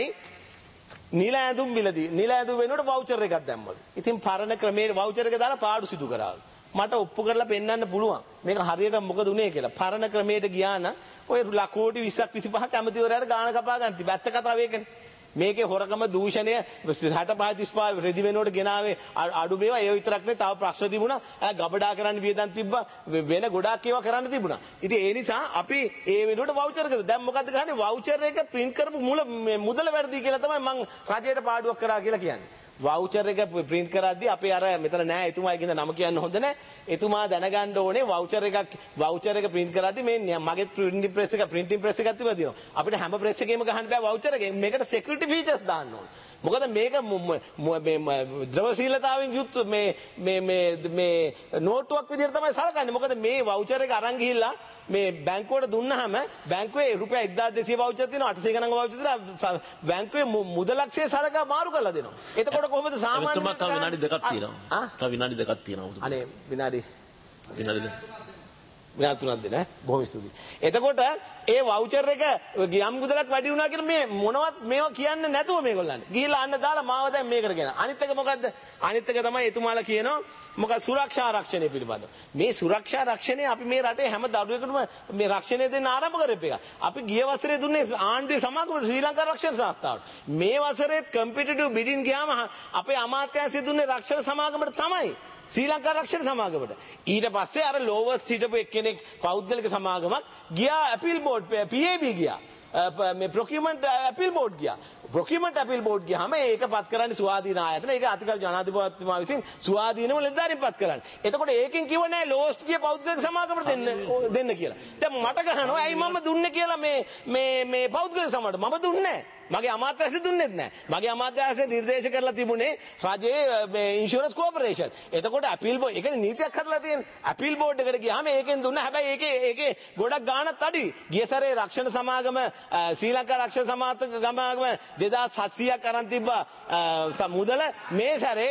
නිල ඇඳුම් මිලදී. නිල ඇඳුම් වෙනුවට වවුචර් එකක් දැම්මලු. ඉතින් පරණ ක්‍රමයේ වවුචර් එක දාලා පාඩු සිදු කරාලු. මට ඔප්පු කරලා පෙන්වන්න පුළුවන්. මේක හරියට මොකද උනේ කියලා. පරණ ක්‍රමයට ගියා නම් ඔය කෝටි විස්සක් විසිපහක් කැමතිවරයාට ගාණ කපා ගන්න තිබ්බ. ඇත්ත කතාව ඒකනේ. මේකේ හොරකම දූෂණය හැට පහ තිස් පහ රෙදි වෙනකොට ගෙනාවේ අඩු මේවා ඒ විතරක් නෙවෙයි තව ප්‍රශ්න තිබුණා. ගබඩා කරන්න වියදම් තිබ්බා. වෙන ගොඩාක් ඒවා කරන්න තිබුණා. ඉතින් ඒ නිසා අපි ඒ වෙනුවට වවුචර් එකද දැන් මොකද්ද ගහන්නේ වවුචර් එක print කරපු මුල මුදල වැඩි කියලා තමයි මම රජයට පාඩුවක් කරා කියලා කියන්නේ. වවුචර් එක print කරද්දී අපේ අර මෙතන නෑ එතුමාගේ ඉඳ නම කියන්න හොඳ නෑ. එතුමා දැනගන්න ඕනේ වවුචර් එකක් වවුචර් එක print කරද්දී මේ මගේ printing press එක printing press එකක් තිබලා තියෙනවා. අපිට හැම press එකේම ගහන්න බෑ වවුචර් එකේ. මේකට security features දාන්න ඕනේ. මොකද මේක මේ ද්‍රවශීලතාවෙන් යුත් මේ මේ මේ මේ නෝට්ටුවක් විදිහට තමයි සලකන්නේ. මොකද මේ වවුචර් එක අරන් ගිහිල්ලා මේ බැංකුවට දුන්නාම බැංකුවේ රුපියල් එක්දාස් දෙසීය වවුචර් තියෙනවා අටසිය ගණන් වවුචර් තියෙනවා බැංකුවේ මුදලක්ෂය සලකා මාරු කරලා දෙනවා. එතකොට කොහොමද සාමාන්‍ය එතුමා තව විනාඩි දෙකක් තියෙනවා. තව විනාඩි දෙකක් තියෙනවා. අනේ විනාඩි විනාඩි දෙක. විනාඩි තුනක් දෙන්න ඈ. බොහොම ස්තුතියි. එතකොට ඒ වවුචර් එක යම් මුදලක් වැඩි වුණා කියලා මේ මොනවත් මේවා කියන්නේ නැතුව මේගොල්ලන් ගිහිල්ලා අන්න දාලා මාව දැන් මේකට ගෙන. අනිත් එක මොකද්ද? අනිත් එක තමයි එතුමාලා කියනවා මොකද සුරක්ෂා ආරක්ෂණය පිළිබඳව. මේ සුරක්ෂා ආරක්ෂණය අපි මේ රටේ හැම දරුවෙකුටම මේ රක්ෂණය දෙන්න ආරම්භ කරපු එක. අපි ගිය වසරේ දුන්නේ ආණ්ඩුවේ සමාගමට ශ්‍රී ලංකා රක්ෂණ සංස්ථාවට. මේ වසරේත් කම්පිටිටිව් බිඩින් ගියාම අපේ අමාත්‍යාංශය දුන්නේ රක්ෂණ සමාගමට තමයි. ශ්‍රී ලංකා රක්ෂණ සමාගමට. ඊට පස්සේ අර ලෝවස්ට් හිටපු එක්කෙනෙක් පෞද්ගලික සමාගමක් ගියා appeal board P A B ගියා. මේ ප්‍රොකියුමන්ට් අපීල් බෝඩ් ගියා. ප්‍රොකියුමන්ට් අපීල් බෝඩ් ගියාම ඒක පත් කරන්නේ ස්වාධීන ආයතන. ඒක අතිගරු ජනාධිපතිතුමා විසින් ස්වාධීනව නිලධාරීන් පත් කරන්නේ. එතකොට ඒකෙන් කිව්ව නෑ ලෝවස්ට් ගිය පෞද්ගලික සමාගමට දෙන්න දෙන්න කියලා. දැන් මට ගහනවා ඇයි මම දුන්නේ කියලා මේ මේ මේ පෞද්ගලික සමාගමට මම දුන්නේ නෑ. මගේ අමාත්‍යාංශය දුන්නෙත් නැහැ. මගේ අමාත්‍යාංශය නිර්දේශ කරලා තිබුණේ රජයේ මේ ඉන්ෂුරන්ස් කෝපරේෂන්. එතකොට අපීල් බෝඩ් ඒකනේ නීතියක් හදලා තියෙන්නේ. අපීල් බෝඩ් එකට ගියාම ඒකෙන් දුන්නා. හැබැයි ඒකේ ඒකේ ගොඩක් ගාණක් අඩුයි. ගිය සැරේ රක්ෂණ සමාගම ශ්‍රී ලංකා රක්ෂණ සමාගම දෙදාස් හත්සීයක් අරන් තිබ්බා මුදල මේ සැරේ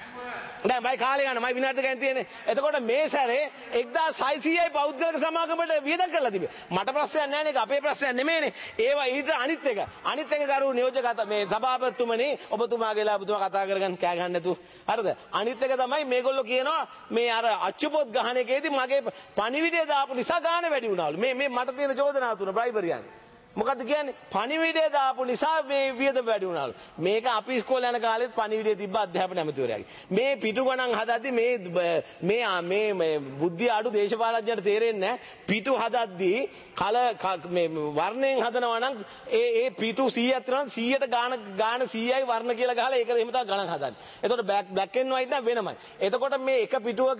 දැන් මයි කාලේ යන මයි විනාඩි දෙකක් තියෙන්නේ. එතකොට මේ සැරේ එක්දාස් හයසීයයි පෞද්ගලික සමාගමට වියදම් කරලා තිබේ. මට ප්‍රශ්නයක් නැහැ නේ. අපේ ප්‍රශ්නයක් නෙමෙයිනේ. ඒවා ඊට අනිත් එක. අනිත් එක කරු නියෝජක මේ සභාපතිතුමනි ඔබතුමාගේලා ඔබතුමා කතා කරගන්න කෑ ගන්න නැතුව. හරිද? අනිත් එක තමයි මේගොල්ලෝ කියනවා මේ අර අච්චුපොත් ගහන එකේදී මගේ පණිවිඩය දාපු නිසා ගාණ වැඩි වුණාලු. මේ මේ මට තියෙන චෝදනාව තුන බ්‍රයිබරියන්. මොකද්ද කියන්නේ? පණිවිඩය දාපු නිසා මේ වියදම වැඩි වුණාලු. මේක අපි ඉස්කෝලේ යන කාලෙත් පණිවිඩය තිබ්බ අධ්‍යාපන ඇමතිවරයාගේ. මේ පිටු ගණන් හදද්දි මේ මේ මේ බුද්ධිය අඩු දේශපාලඥයන්ට තේරෙන්නේ නැහැ. පිටු හදද්දි කල මේ වර්ණයෙන් හදනවා නම් ඒ ඒ පිටු සීයක් තියෙනවා සීයට ගාන ගාන සීයයි වර්ණ කියලා ගහලා ඒක එහෙම තමයි ගණන් හදන්නේ. එතකොට බ්ලැක් ඇන්ඩ් වයිට් නම් වෙනමයි. එතකොට මේ එක පිටුවක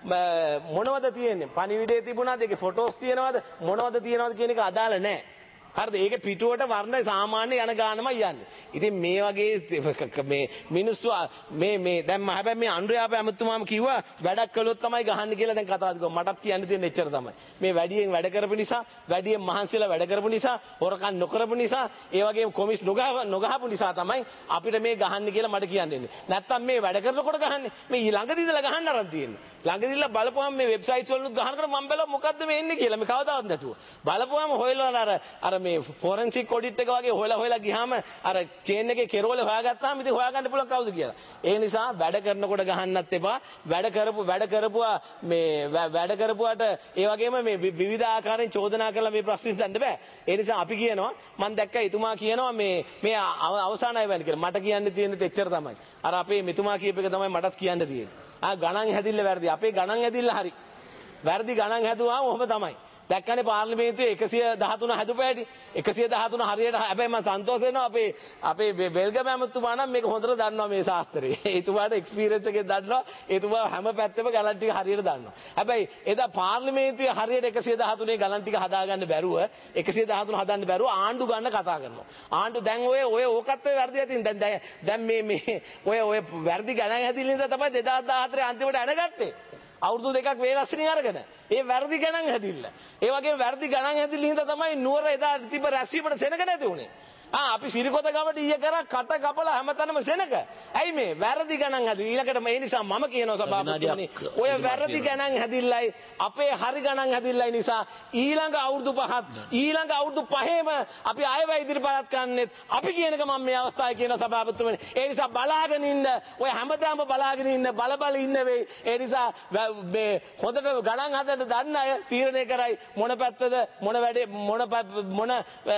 මොනවද තියෙන්නේ? පණිවිඩය තිබුණාද? ඒකේ ෆොටෝස් තියෙනවද? මොනවද තියෙනවද කියන එක අදාළ නැහැ. හරිද? ඒක පිටුවට වර්ණ සාමාන්‍ය යන ගානමයි යන්නේ. ඉතින් මේ වගේ මේ මිනිස්සු මේ මේ දැන් මම හැබැයි මේ අනුරාප ඇමතුමාම කිව්වා වැඩක් කළොත් තමයි ගහන්න කියලා දැන් කතා කරා. මටත් කියන්න තියෙන එච්චර තමයි. මේ වැඩියෙන් වැඩ කරපු නිසා, වැඩියෙන් මහන්සියලා වැඩ කරපු නිසා, හොරකම් නොකරපු නිසා, ඒ වගේම කොමිස් නොගහ නොගහපු නිසා තමයි අපිට මේ ගහන්න කියලා මට කියන්න එන්නේ. නැත්තම් මේ වැඩ කරනකොට ගහන්නේ. මේ ළඟදී ඉඳලා ගහන්න අරන් තියෙන්නේ. ළඟදී ඉඳලා බලපුවම මේ වෙබ්සයිට්ස් වලින් ගහනකොට මම බැලුවා මොකද්ද මේ එන්නේ කියලා. මේ කවදාවත් නැතුව. බලපුවම හොයලා අර අර මේ ෆොරෙන්සික් ඔඩිට් එක වගේ හොයලා හොයලා ගියාම අර චේන් එකේ කෙරවල හොයාගත්තාම ඉතින් හොයාගන්න පුළුවන් කවුද කියලා. ඒ නිසා වැඩ කරනකොට ගහන්නත් එපා. වැඩ කරපු වැඩ කරපුවා මේ වැඩ කරපුවාට ඒ වගේම මේ විවිධ ආකාරයෙන් චෝදනා කරලා මේ ප්‍රශ්න විසඳන්න බෑ. ඒ නිසා අපි කියනවා මම දැක්කා එතුමා කියනවා මේ මේ අවසානයි වෙන්නේ කියලා. මට කියන්න තියෙන්නේ එච්චර තමයි. අර අපේ මෙතුමා කියප එක තමයි මටත් කියන්න තියෙන්නේ. ආ ගණන් හැදිල්ල වැරදි. අපේ ගණන් හැදිල්ල හරි. වැරදි ගණන් හැදුවාම ඔහොම තමයි. දැක්කනේ පාර්ලිමේන්තුවේ එකසිය දහතුන හැදුපු හැටි. එකසිය දහතුන හරියට හැබැයි මම සන්තෝෂ වෙනවා අපේ අපේ බෙල්ගම ඇමතුමා නම් මේක හොඳට දන්නවා මේ ශාස්ත්‍රය. එතුමාට එක්ස්පීරියන්ස් එකක් දන්නවා. එතුමා හැම පැත්තෙම ගණන් ටික හරියට දන්නවා. හැබැයි එදා පාර්ලිමේන්තුවේ හරියට එකසිය දහතුනේ ගණන් ටික හදාගන්න බැරුව එකසිය දහතුන හදන්න බැරුව ආණ්ඩු ගන්න කතා කරනවා. ආණ්ඩු දැන් ඔය ඔය ඕකත් ඔය වැරදි ඇතින් දැන් දැන් මේ මේ ඔය ඔය වැරදි ගණන් හැදින්න නිසා තමයි දෙදාස් දහහතරේ අන්තිමට අනගත්තේ. අවුරුදු දෙකක් වේලස්සනින් අරගෙන ඒ වැරදි ගණන් හැදිල්ල. ඒ වගේම වැරදි ගණන් හැදිල්ල හින්දා තමයි නුවර එදා තිබ්බ රැස්වීමට සෙනග නැති උනේ. ආ අපි සිරිකොත ගමට ඊයේ කරා කට කපලා හැමතැනම සෙනග. ඇයි මේ වැරදි ගණන් හැදි ඊළඟට මේ නිසා මම කියනවා සභාපතිතුමනි ඔය වැරදි ගණන් හැදිල්ලයි අපේ හරි ගණන් හැදිල්ලයි නිසා ඊළඟ අවුරුදු පහත් ඊළඟ අවුරුදු පහේම අපි ආයෙත් ඉදිරිපත් කරන්නෙත් අපි කියනක මම මේ අවස්ථාවේ කියන සභාපතිතුමනි ඒ නිසා බලාගෙන ඉන්න ඔය හැමදාම බලාගෙන ඉන්න බල බල ඉන්න වෙයි. ඒ නිසා මේ හොඳට ගණන් හදන්න දන්න අය තීරණය කරයි මොන පැත්තද මොන වැඩේ මොන මොන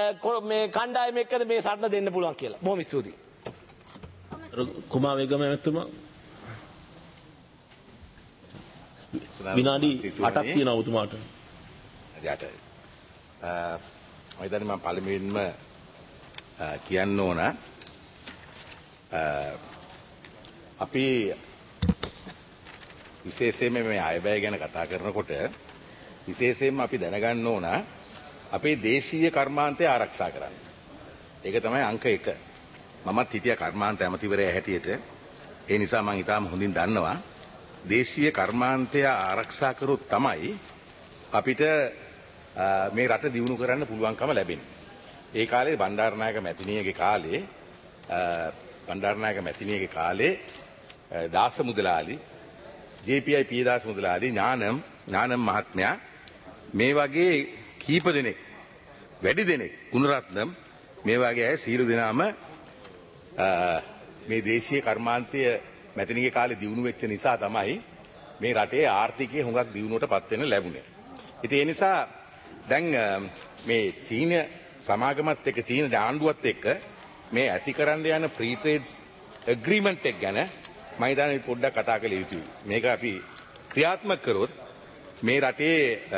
මේ කණ්ඩායම එක්ක මේ සටන දෙන්න පුළුවන් කියලා. බොහොම ස්තුතියි. කුමා වේගම ඇමතුමා විනාඩි අටක් තියෙනවා ඔබතුමාට. යට අ මම හිතන්නේ මම පළමුවෙන්ම කියන්න ඕන අපි විශේෂයෙන්ම මේ අයවැය ගැන කතා කරනකොට විශේෂයෙන්ම අපි දැනගන්න ඕන අපේ දේශීය කර්මාන්තය ආරක්ෂා කරන්න. ඒක තමයි අංක එක. මමත් හිටිය කර්මාන්ත ඇමතිවරයා හැටියට ඒ නිසා මම ඊටාම හොඳින් දන්නවා දේශීය කර්මාන්තය ආරක්ෂා කරොත් තමයි අපිට මේ රට දියුණු කරන්න පුළුවන්කම ලැබෙන්නේ. ඒ කාලේ බණ්ඩාරනායක මැතිණියගේ කාලේ බණ්ඩාරනායක මැතිණියගේ කාලේ දාස මුදලාලි ජේ පී ආයි පියදාස මුදලාලි ඥානම් ඥානම් මහත්මයා මේ වගේ කීප දෙනෙක් වැඩි දෙනෙක් ගුණරත්නම් මේ වගේ අය සීල දෙනාම මේ දේශීය කර්මාන්තය මැතිණියගේ කාලේ දියුණු වෙච්ච නිසා තමයි මේ රටේ ආර්ථිකය හුඟක් දියුණුවටපත් වෙන්න ලැබුණේ. ඉතින් ඒ නිසා දැන් මේ චීන සමාගමත් එක්ක චීන ආණ්ඩුවත් එක්ක මේ ඇති කරන්න යන ෆ්‍රී ට්‍රේඩ් ඇග්‍රීමන්ට් එක ගැන මම හිතන්නේ පොඩ්ඩක් කතා කළ යුතුයි. මේක අපි ක්‍රියාත්මක කරොත් මේ රටේ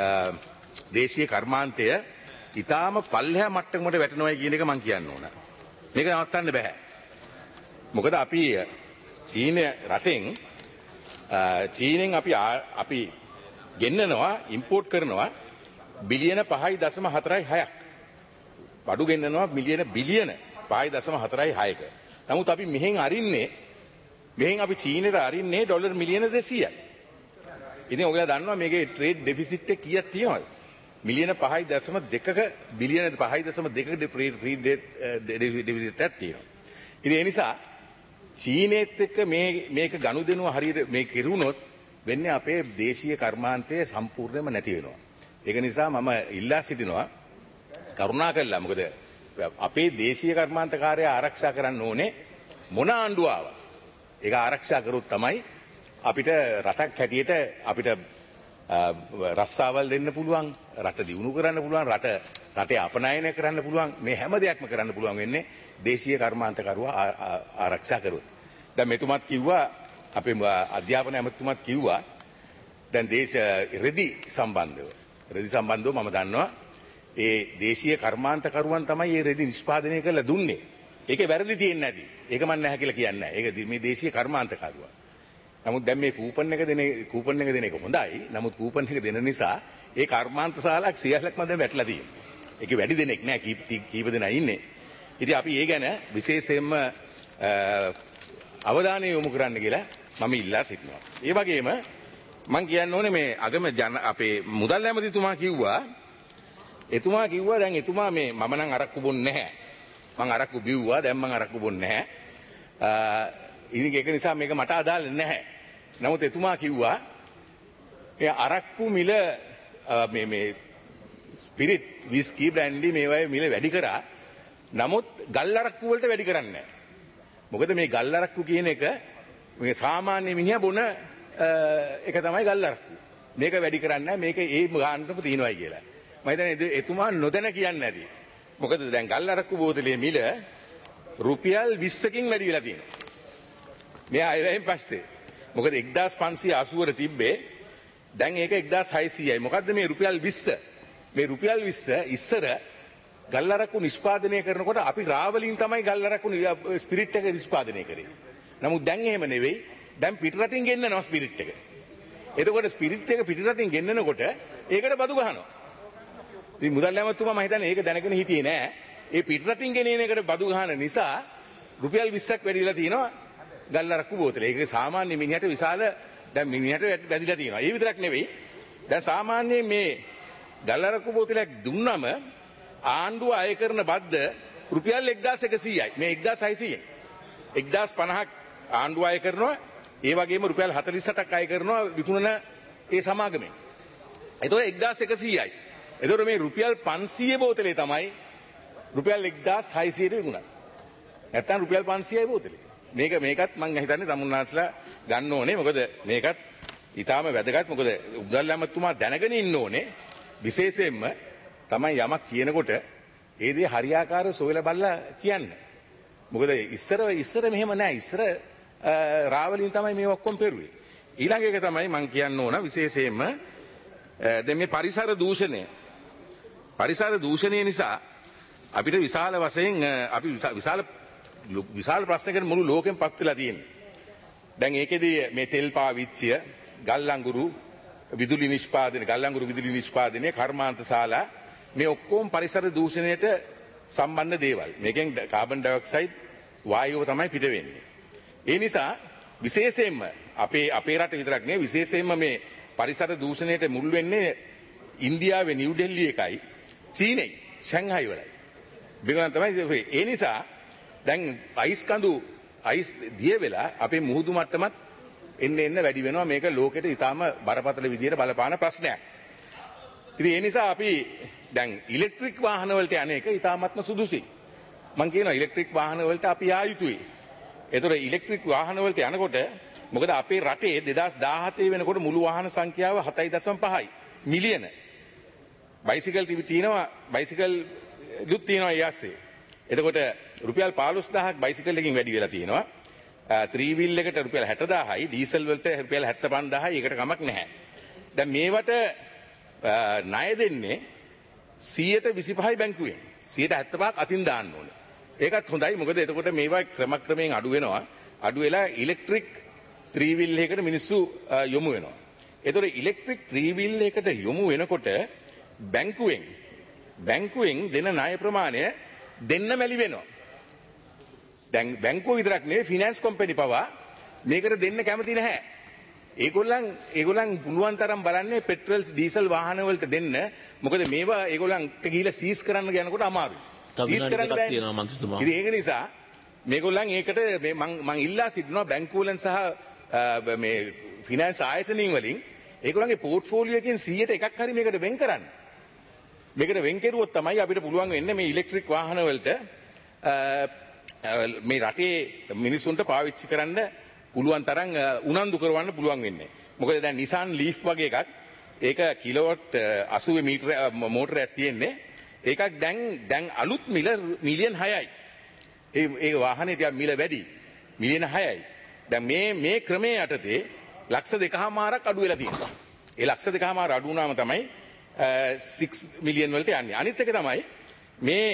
දේශීය කර්මාන්තය ඊටාම පල්ලෙහා මට්ටමකට වැටෙනවා කියන එක මම කියන්න ඕන. මේක නවත්තන්න බෑ. මොකද අපි චීන රටෙන් චීනෙන් අපි අපි ගෙන්නනවා ඉම්පෝට් කරනවා බිලියන පහයි දශම හතරයි හයක්. බඩු ගෙන්නනවා මිලියන බිලියන පහයි දශම හතරයි හයක. නමුත් අපි මෙහෙන් අරින්නේ මෙහෙන් අපි චීනෙට අරින්නේ ඩොලර් මිලියන දෙසීයයි. ඉතින් ඔයගොල්ලෝ දන්නවා මේකේ ට්‍රේඩ් ඩෙෆිසිට් එක කීයක් තියෙනවද? මිලියන පහයි දශම දෙකක බිලියන පහයි දශම දෙකක ට්‍රේඩ් ඩෙෆිසිට් එකක් තියෙනවා. ඉතින් ඒ නිසා චීනෙත් එක්ක මේ මේක ගනුදෙනුව හරියට මේ කෙරුණොත් වෙන්නේ අපේ දේශීය කර්මාන්තය සම්පූර්ණයෙන්ම නැති වෙනවා. ඒක නිසා මම ඉල්ලා සිටිනවා කරුණාකරලා මොකද අපේ දේශීය කර්මාන්තකාරය ආරක්ෂා කරන්න ඕනේ මොන ආණ්ඩුව ආවත්. ඒක ආරක්ෂා කරොත් තමයි අපිට රටක් හැටියට අපිට රස්සාවල් දෙන්න පුළුවන්, රට දියුණු කරන්න පුළුවන්, රට රටේ අපනයනය කරන්න පුළුවන්, මේ හැම දෙයක්ම කරන්න පුළුවන් වෙන්නේ දේශීය කර්මාන්තකරුවා ආරක්ෂා කරොත්. දැන් මෙතුමත් කිව්වා අපේ අධ්‍යාපන ඇමතුමත් කිව්වා දැන් දේශ රෙදි සම්බන්ධව රෙදි සම්බන්ධව මම දන්නවා ඒ දේශීය කර්මාන්තකරුවන් තමයි මේ රෙදි නිෂ්පාදනය කරලා දුන්නේ. ඒකේ වැරදි තියෙන්නේ නැති. ඒක මම නැහැ කියලා කියන්නේ නැහැ. ඒක මේ දේශීය කර්මාන්තකරුවා. නමුත් දැන් මේ කූපන් එක දෙන කූපන් එක දෙන එක හොඳයි. නමුත් කූපන් එක දෙන නිසා ඒ කර්මාන්ත ශාලාවක් සියල්ලක්ම දැන් වැටලා තියෙනවා. ඒකේ වැඩි දෙනෙක් නැහැ කීප කීප දෙනා ඉන්නේ. ඉතින් අපි ඒ ගැන විශේෂයෙන්ම අවධානය යොමු කරන්න කියලා මම ඉල්ලා සිටිනවා. ඒ වගේම මම කියන්න ඕනේ මේ අගම ජන අපේ මුදල් ඇමතිතුමා කිව්වා එතුමා කිව්වා දැන් එතුමා මේ මම නම් අරක්කු බොන්නේ නැහැ. මම අරක්කු බිව්වා දැන් මම අරක්කු බොන්නේ නැහැ. ඉතින් ඒක නිසා මේක මට අදාළ නැහැ. නමුත් එතුමා කිව්වා මේ අරක්කු මිල මේ මේ ස්පිරිට් විස්කි බ්‍රැන්ඩි මේවායේ මිල වැඩි කරා. නමුත් ගල් අරක්කු වලට වැඩි කරන්නේ නැහැ. මොකද මේ ගල් අරක්කු කියන එක මේ සාමාන්‍ය මිනිහා බොන එක තමයි ගල් අරක්කු. මේක වැඩි කරන්නේ නැහැ. මේක ඒ ගානටම තියෙනවායි කියලා. මම හිතන්නේ එතුමා නොදැන කියන්නේ නැති. මොකද දැන් ගල් අරක්කු බෝතලේ මිල රුපියල් විස්සකින් වැඩි වෙලා තියෙනවා. මේ අයවැයෙන් පස්සේ. මොකද එක්දාස් පන්සිය අසූ වල තිබ්බේ දැන් ඒක එක්දාස් හයසීයයි. මොකද්ද මේ රුපියල් විස්ස? මේ රුපියල් විස්ස ඉස්සර ගල් අරක්කු නිෂ්පාදනය කරනකොට අපි රාවලින් තමයි ගල් අරක්කු ස්පිරිට් එක නිෂ්පාදනය කරේ. නමුත් දැන් එහෙම නෙවෙයි. දැන් පිටරටින් ගෙන්නනවා ස්පිරිට් එක. එතකොට ස්පිරිට් එක පිටරටින් ගෙන්නනකොට ඒකට බදු ගහනවා. ඉතින් මුදල් ඇමතුමා මම හිතන්නේ ඒක දැනගෙන හිටියේ නෑ. ඒ පිටරටින් ගෙනින එකට බදු ගහන නිසා රුපියල් විස්සක් වැඩිලා තියෙනවා ගල් අරක්කු බෝතලේ. ඒක සාමාන්‍ය මිනිහට විශාල දැන් මිනිහට වැඩිලා තියෙනවා. ඒ විතරක් නෙවෙයි. දැන් සාමාන්‍යයෙන් මේ ගල් අරක්කු බෝතලයක් දුන්නම ආණ්ඩුව අය කරන බද්ද රුපියල් එක්දාස් එකසීයයි. මේ එක්දාස් හයසීයයි. එක්දාස් පනහක් ආණ්ඩුව අය කරනවා. ඒ වගේම රුපියල් හතළිස් අටක් අය කරනවා විකුණන ඒ සමාගමෙන්. එතකොට එක්දාස් එකසීයයි. එතකොට මේ රුපියල් පන්සීය බෝතලේ තමයි රුපියල් එක්දාස් හයසීයට විකුණන්නේ. නැත්තම් රුපියල් පන්සීයයි බෝතලේ. මේක මේකත් මම හිතන්නේ තමුන්නාස්ලා ගන්න ඕනේ. මොකද මේකත් ඊටාම වැදගත්. මොකද උද්දල් ඇමතුමා දැනගෙන ඉන්න ඕනේ. විශේෂයෙන්ම තමයි යමක් කියනකොට ඒ දේ හරියාකාරව සොයලා බලලා කියන්න. මොකද ඉස්සර ඉස්සර මෙහෙම නෑ. ඉස්සර රාවලින් තමයි මේ ඔක්කොම පෙරුවේ. ඊළඟ එක තමයි මම කියන්න ඕන විශේෂයෙන්ම දැන් මේ පරිසර දූෂණය. පරිසර දූෂණය නිසා අපිට විශාල වශයෙන් අපි විශාල විශාල ප්‍රශ්නයකට මුළු ලෝකෙම පත් වෙලා තියෙන්නේ. දැන් ඒකෙදී මේ තෙල් පාවිච්චිය, ගල් අඟුරු විදුලි නිෂ්පාදනය, ගල් අඟුරු විදුලි නිෂ්පාදනය, කර්මාන්ත ශාලා මේ ඔක්කොම පරිසර දූෂණයට සම්බන්ධ දේවල්. මේකෙන් කාබන් ඩයොක්සයිඩ් වායුව තමයි පිට වෙන්නේ. ඒ නිසා විශේෂයෙන්ම අපේ අපේ රට විතරක් නෙවෙයි විශේෂයෙන්ම මේ පරිසර දූෂණයට මුල් වෙන්නේ ඉන්දියාවේ නිව් ඩෙල්ලි එකයි චීනෙයි ෂැන්හයි වලයි. මේකෙන් තමයි ඒ නිසා දැන් අයිස් කඳු අයිස් දිය වෙලා අපේ මුහුදු මට්ටමත් එන්න එන්න වැඩි වෙනවා. මේක ලෝකෙට ඉතාම බරපතල විදියට බලපාන ප්‍රශ්නයක්. ඉතින් ඒ නිසා අපි දැන් ඉලෙක්ට්‍රික් වාහන වලට යන එක ඉතාමත්ම සුදුසුයි. මම කියනවා ඉලෙක්ට්‍රික් වාහන වලට අපි ආ යුතුයි. ඒතර ඉලෙක්ට්‍රික් වාහන වලට යනකොට මොකද අපේ රටේ දෙදාස් දාහතේ වෙනකොට මුළු වාහන සංඛ්‍යාව හතයි දශම පහයි මිලියන. බයිසිකල් තිබි තියෙනවා බයිසිකල් දුක් තියෙනවා යාසේ. එතකොට රුපියල් පහළොස් දහසක් බයිසිකල් එකකින් වැඩි වෙලා තියෙනවා. ත්‍රී වීල් එකට රුපියල් හැට දහසයි, ඩීසල් වලට රුපියල් හැත්තෑ පන්දාසයි. ඒකට කමක් නැහැ. දැන් මේවට ණය දෙන්නේ සියයට විසිපහයි බැංකුවෙන්. සියයට හැත්තෑ පහක් අතින් දාන්න ඕනේ. ඒකත් හොඳයි. මොකද එතකොට මේවා ක්‍රමක්‍රමයෙන් අඩු වෙනවා. අඩු වෙලා ඉලෙක්ට්‍රික් ත්‍රී වීල් එකකට මිනිස්සු යොමු වෙනවා. එතකොට ඉලෙක්ට්‍රික් ත්‍රී වීල් එකකට යොමු වෙනකොට බැංකුවෙන් බැංකුවෙන් දෙන ණය ප්‍රමාණය දෙන්න මැලි වෙනවා. දැන් බැංකුව විතරක් නෙවෙයි ෆිනෑන්ස් කම්පැනි පවා මේකට දෙන්න කැමති නැහැ. ඒගොල්ලන් ඒගොල්ලන් පුළුවන් තරම් බලන්නේ පෙට්‍රල් ඩීසල් වාහන වලට දෙන්න. මොකද මේවා ඒගොල්ලන්ට ගිහිලා සීස් කරන්න යනකොට අමාරුයි. සීස් කරන්න බෑ. ඉතින් ඒක නිසා මේගොල්ලන් ඒකට මේ මම මම ඉල්ලා සිටිනවා බැංකුවලන් සහ මේ ෆිනෑන්ස් ආයතනයන් වලින් ඒගොල්ලන්ගේ පෝර්ට්ෆෝලියෝ එකෙන් සීයට එකක් හරි මේකට වෙන් කරන්න. මේකට වෙන් කෙරුවොත් තමයි අපිට පුළුවන් වෙන්නේ මේ ඉලෙක්ට්‍රික් වාහන වලට මේ රටේ මිනිසුන්ට පාවිච්චි කරන්න පුළුවන් තරම් උනන්දු කරවන්න පුළුවන් වෙන්නේ. මොකද දැන් Nissan Leaf වගේ එකක් ඒක කිලෝවොට් අසූ මීටර මෝටරයක් තියෙන්නේ. ඒකක් දැන් දැන් අලුත් මිල මිලියන් හයයි. ඒ ඒ වාහනේ ටික මිල වැඩි. මිලියන හයයි. දැන් මේ මේ ක්‍රමයේ යටතේ ලක්ෂ දෙකමාරක් අඩු වෙලා තියෙනවා. ඒ ලක්ෂ දෙකමාර අඩු වුණාම තමයි සික්ස් මිලියන් වලට යන්නේ. අනිත් එක තමයි මේ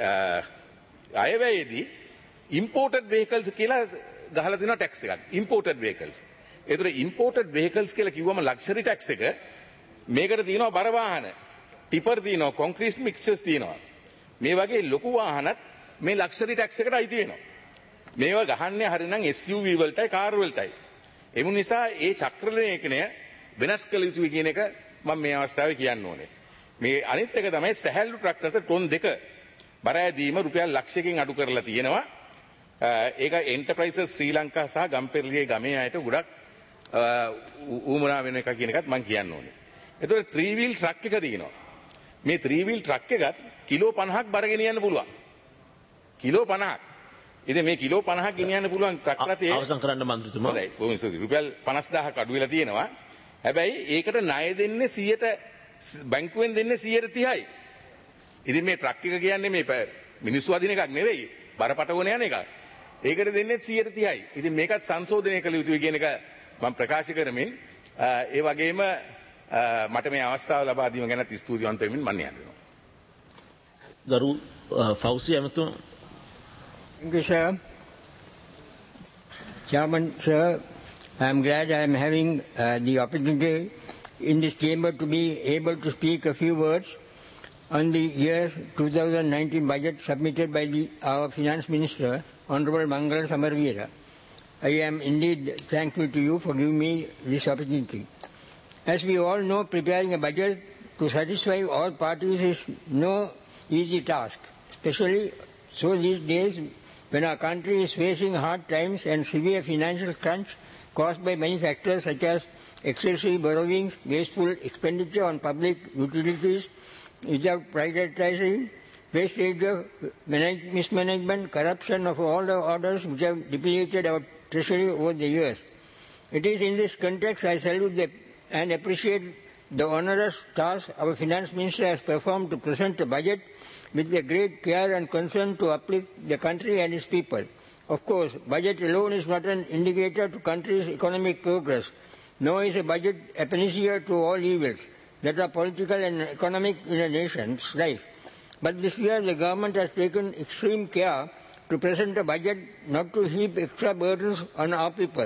අයවැයේදී imported vehicles කියලා ගහලා තියෙනවා ටැක්ස් එකක්. imported vehicles. ඒතර imported vehicles කියලා කිව්වම luxury tax එක මේකට තියෙනවා බර වාහන. ටිපර් තියෙනවා, කොන්ක්‍රීට් මික්සර්ස් තියෙනවා. මේ වගේ ලොකු වාහනත් මේ luxury tax එකට අයිති වෙනවා. මේවා ගහන්නේ හරිනම් S U V වලටයි කාර් වලටයි. ඒ නිසා ඒ චක්‍රලේඛනය වෙනස් කළ යුතුයි කියන එක මම මේ අවස්ථාවේ කියන්න ඕනේ. මේ අනිත් එක තමයි සැහැල්ලු ට්‍රැක්ටර්ට ටොන් දෙක බර ඇදීම රුපියල් ලක්ෂයකින් අඩු කරලා තියෙනවා. ඒක එන්ටර්ප්‍රයිසස් ශ්‍රී ලංකා සහ ගම්පෙරළියේ ගමේ අයට ගොඩක් ඌමනා වෙන එක කියන එකත් මම කියන්න ඕනේ. ඒතකොට ත්‍රී වීල් ට්‍රක් එක තියෙනවා. මේ ත්‍රී වීල් ට්‍රක් එකත් කිලෝ පනහක් බර ගෙනියන්න පුළුවන්. කිලෝ පනහක්. ඉතින් මේ කිලෝ පනහක් ගෙනියන්න පුළුවන් ට්‍රක් රථයේ අවසන් කරන්න මන්ත්‍රීතුමා. හොඳයි. බොහොම ස්තුතියි. රුපියල් පනස් දහසක් අඩු වෙලා තියෙනවා. හැබැයි ඒකට ණය දෙන්නේ සියයට බැංකුවෙන් දෙන්නේ සියයට තිහයි. ඉතින් මේ ට්‍රක් එක කියන්නේ මේ මිනිස්සු අදින එකක් නෙවෙයි. බරපතවන යන එකක්. ඒකට දෙන්නේ සියයට තිහයි. ඉතින් මේකත් සංශෝධනය කළ යුතුයි කියන එක මම ප්‍රකාශ කරමින් ඒ වගේම මට මේ අවස්ථාව ලබා දීම ගැන ස්තුතිවන්ත වෙමින් මම යනවා. ගරු Fowzie ඇමතුමා. Thank you, sir. Chairman, sir, I am glad I am having uh, the opportunity in this chamber to be able to speak a few words on the year two thousand nineteen budget submitted by the, our Finance Minister, Honorable Mangalam Samaraweera. I am indeed thankful to you for giving me this opportunity. As we all know, preparing a budget to satisfy all parties is no easy task, especially so these days when our country is facing hard times and severe financial crunch caused by many factors such as excessive borrowings, wasteful expenditure on public utilities without prioritizing, wastage of mismanagement, corruption of all the orders which have depleted our treasury over the years. It is in this context I salute the, and appreciate the onerous task our Finance Minister has performed to present a budget with the great care and concern to uplift the country and its people. Of course, budget alone is not an indicator to country's economic progress, nor is a budget a panacea to all evils that are political and economic in a nation's life. But this year the government has taken extreme care to present a budget not to heap extra burdens on our people,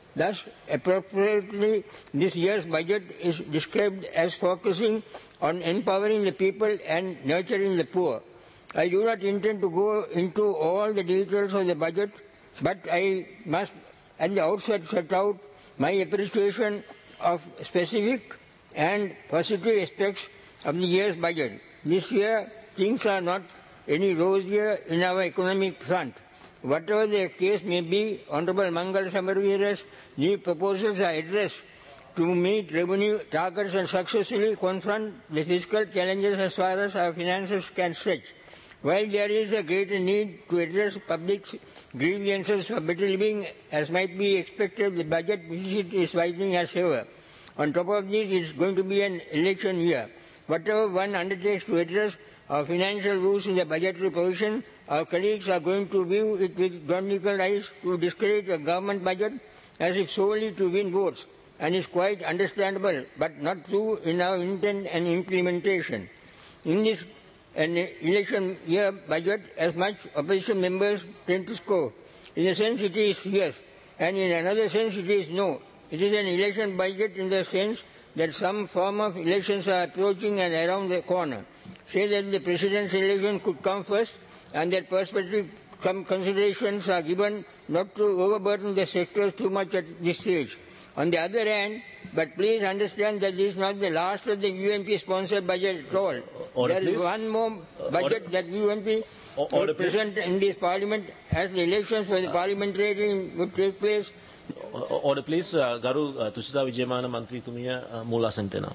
Thus, appropriately, this year's budget is described as focusing on empowering the people and nurturing the poor. I do not intend to go into all the details of the budget, but I must at the outset set out my appreciation of specific and positive aspects of the year's budget. This year, things are not any rosier in our economic front. Whatever the case may be, Honorable Mangal Samaraveera's new proposals are addressed to meet revenue targets and successfully confront the fiscal challenges as far as our finances can stretch. While there is a greater need to address public grievances for better living, as might be expected, the budget deficit is widening as ever. On top of this, it is going to be an election year. Whatever one undertakes to address our financial rules in the budgetary provision, our colleagues are going to view it with chronicle eyes to discourage a government budget as if solely to win votes, and is quite understandable, but not true in our intent and implementation. In this an election year budget, as much opposition members tend to score. In a sense, it is yes, and in another sense, it is no. It is an election budget in the sense that some form of elections are approaching and around the corner. Say that the presidential election could come first, and that perspective some considerations are given not to overburden the sectors too much at this stage. On the other hand, but please understand that this is not the last of the U N P-sponsored budget at all. Order, there is please. one more budget Order. that U N P Order, will present in this parliament as the elections for the parliamentarian would take place. Order, please. Uh, Garu uh, Tushita Vijayamana Mantritumiya uh, Moolasanta now.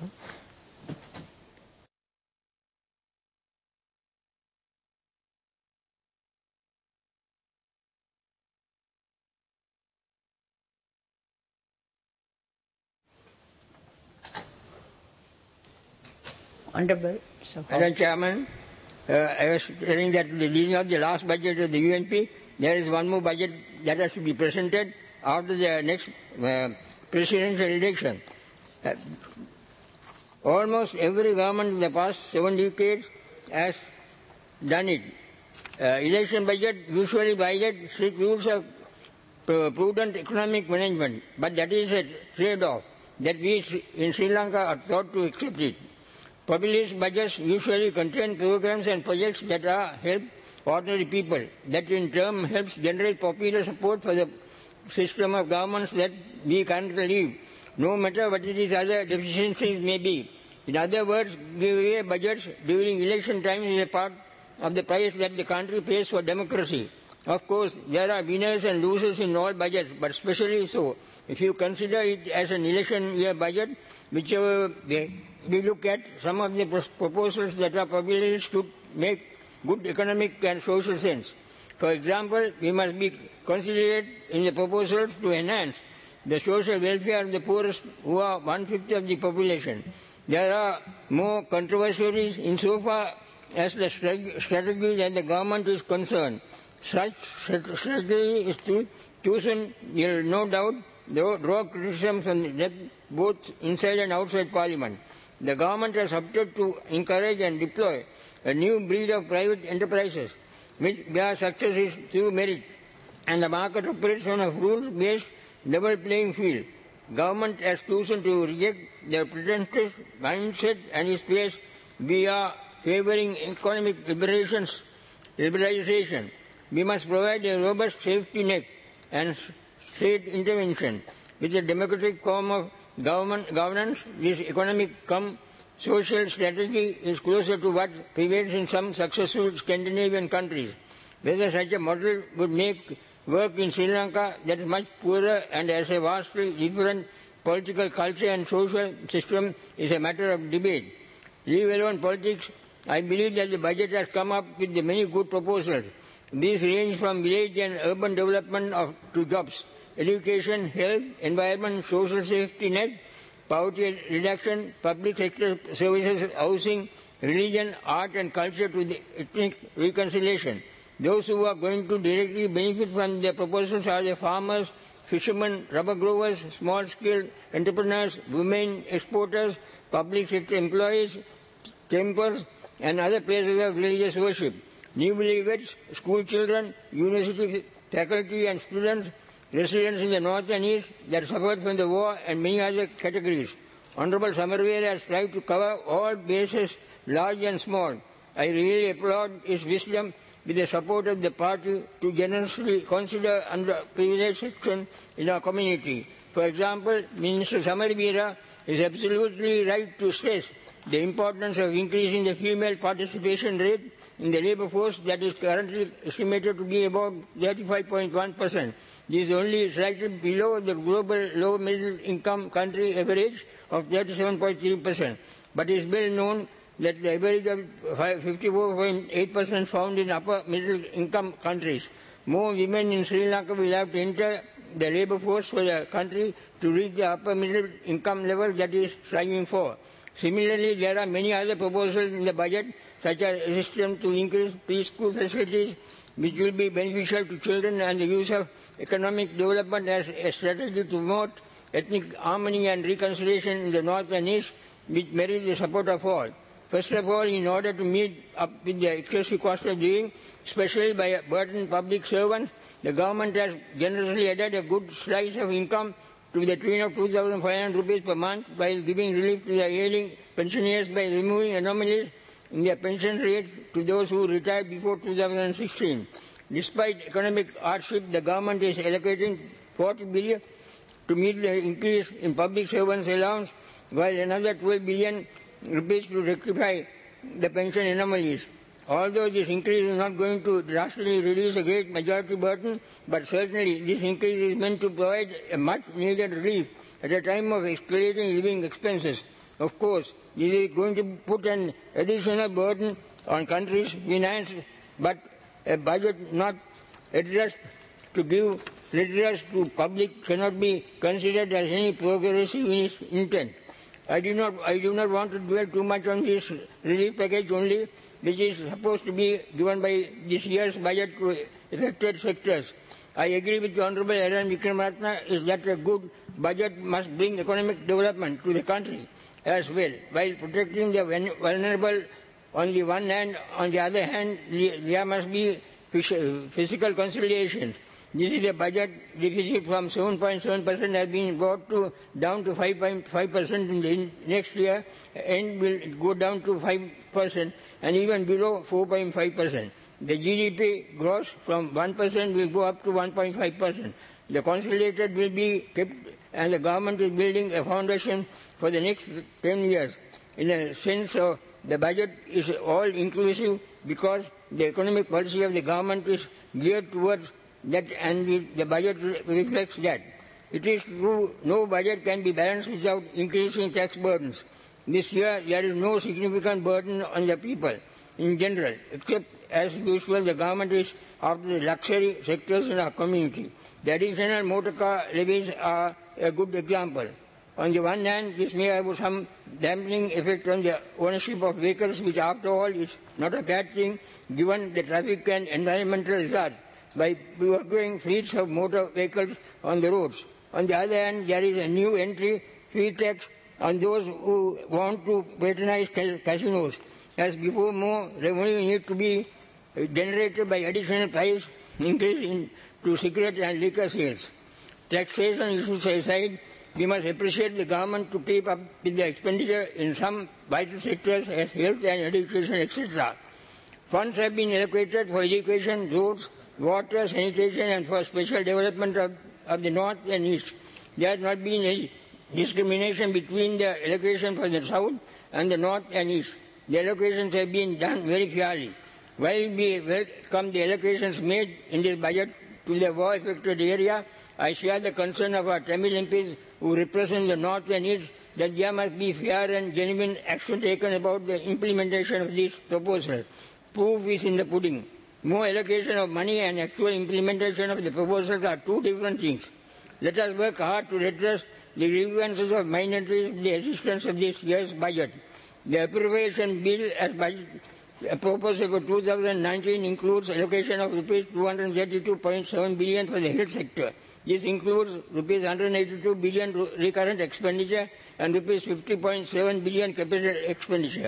Honorable Madam Chairman, uh, I was telling that this is not the last budget of the U N P. There is one more budget that has to be presented after the next uh, presidential election. Uh, almost every government in the past seven decades has done it. Uh, election budget usually violates strict rules of uh, prudent economic management, but that is a trade-off that we in Sri Lanka are taught to accept it. Populist budgets usually contain programs and projects that are help ordinary people. That in turn helps generate popular support for the system of governments that we currently live, no matter what it is other deficiencies may be. In other words, give away budgets during election time is a part of the price that the country pays for democracy. Of course, there are winners and losers in all budgets, but especially so. If you consider it as an election year budget, whichever way we look at, some of the proposals that are populist to make good economic and social sense. For example, we must be considerate in the proposals to enhance the social welfare of the poorest, who are one-fifth of the population. There are more controversies insofar as the strategy that the government is concerned. Such strategy is to chosen, will no doubt draw criticism from both inside and outside Parliament. The government has opted to encourage and deploy a new breed of private enterprises, which their success is through merit, and the market operates on a rules-based level playing field. Government has chosen to reject their pretentious mindset and is placed via favoring economic liberations, liberalization. We must provide a robust safety net and state intervention with a democratic form of government governance. This economic cum social strategy is closer to what prevails in some successful Scandinavian countries. Whether such a model would make work in Sri Lanka, that is much poorer and has a vastly different political culture and social system, is a matter of debate. Leave alone politics, I believe that the budget has come up with many good proposals. These range from village and urban development of, to jobs, education, health, environment, social safety net, poverty reduction, public sector services, housing, religion, art and culture to the ethnic reconciliation. Those who are going to directly benefit from the proposals are the farmers, fishermen, rubber growers, small-scale entrepreneurs, women exporters, public sector employees, temples, and other places of religious worship, newlyweds, school children, university faculty and students, residents in the north and east that suffered from the war, and many other categories. Honorable Samarweera has tried to cover all bases, large and small. I really applaud his wisdom with the support of the party to generously consider underprivileged section in our community. For example, Minister Samarweera is absolutely right to stress the importance of increasing the female participation rate in the labour force that is currently estimated to be about thirty-five point one percent. This is only slightly below the global low middle income country average of thirty-seven point three percent. But it is well known that the average of fifty-four point eight percent found in upper middle income countries. More women in Sri Lanka will have to enter the labour force for the country to reach the upper middle income level that is striving for. Similarly, there are many other proposals in the budget, such as assistance to increase preschool facilities, which will be beneficial to children, and the use of economic development as a strategy to promote ethnic harmony and reconciliation in the north and east, which merit the support of all. First of all, in order to meet up with the excessive cost of living, especially by burdened public servants, the government has generously added a good slice of income to the tune of two thousand five hundred rupees per month, while giving relief to the ailing pensioners by removing anomalies in their pension rate to those who retired before two thousand sixteen. Despite economic hardship, the government is allocating forty billion to meet the increase in public servants' allowance, while another twelve billion rupees to rectify the pension anomalies. Although this increase is not going to drastically reduce a great majority burden, but certainly this increase is meant to provide a much needed relief at a time of escalating living expenses. Of course, this is going to put an additional burden on countries' finance, but a budget not addressed to give redress to public cannot be considered as any progressive in its intent. I do not, I do not want to dwell too much on this relief package only, which is supposed to be given by this year's budget to affected sectors. I agree with the Honorable Eran Vikramaratne is that a good budget must bring economic development to the country as well, while protecting the vulnerable on the one hand. On the other hand, there must be physical conciliations. This is a budget deficit from seven point seven percent has been brought to down to five point five percent in the next year, and will go down to five percent and even below four point five percent. The G D P gross from one percent will go up to one point five percent. The consolidated will be kept, and the government is building a foundation for the next ten years. In a sense, uh, the budget is all inclusive because the economic policy of the government is geared towards that, and the, the budget reflects that. It is true no budget can be balanced without increasing tax burdens. This year there is no significant burden on the people in general, except as usual the government is after the luxury sectors in our community. The additional motor car levies are a good example. On the one hand, this may have some dampening effect on the ownership of vehicles, which after all is not a bad thing given the traffic and environmental results by procuring fleets of motor vehicles on the roads. On the other hand, there is a new entry, fee tax, on those who want to patronize casinos. As before, more revenue needs to be generated by additional price increase in to cigarette and liquor sales. Taxation issues aside, we must appreciate the government to keep up with the expenditure in some vital sectors as health and education, et cetera. Funds have been allocated for education, roads, water, sanitation, and for special development of, of the north and east. There has not been any discrimination between the allocation for the south and the north and east. The allocations have been done very fairly. While we welcome the allocations made in this budget to the war-affected area, I share the concern of our Tamil M Ps who represent the north and east that there must be fair and genuine action taken about the implementation of these proposals. Proof is in the pudding. More allocation of money and actual implementation of the proposals are two different things. Let us work hard to redress the grievances of minorities with the assistance of this year's budget. The appropriation bill as budget a proposal for two thousand nineteen includes allocation of rupees two hundred thirty-two point seven billion for the health sector. This includes rupees one hundred eighty-two billion recurrent expenditure and rupees fifty point seven billion capital expenditure.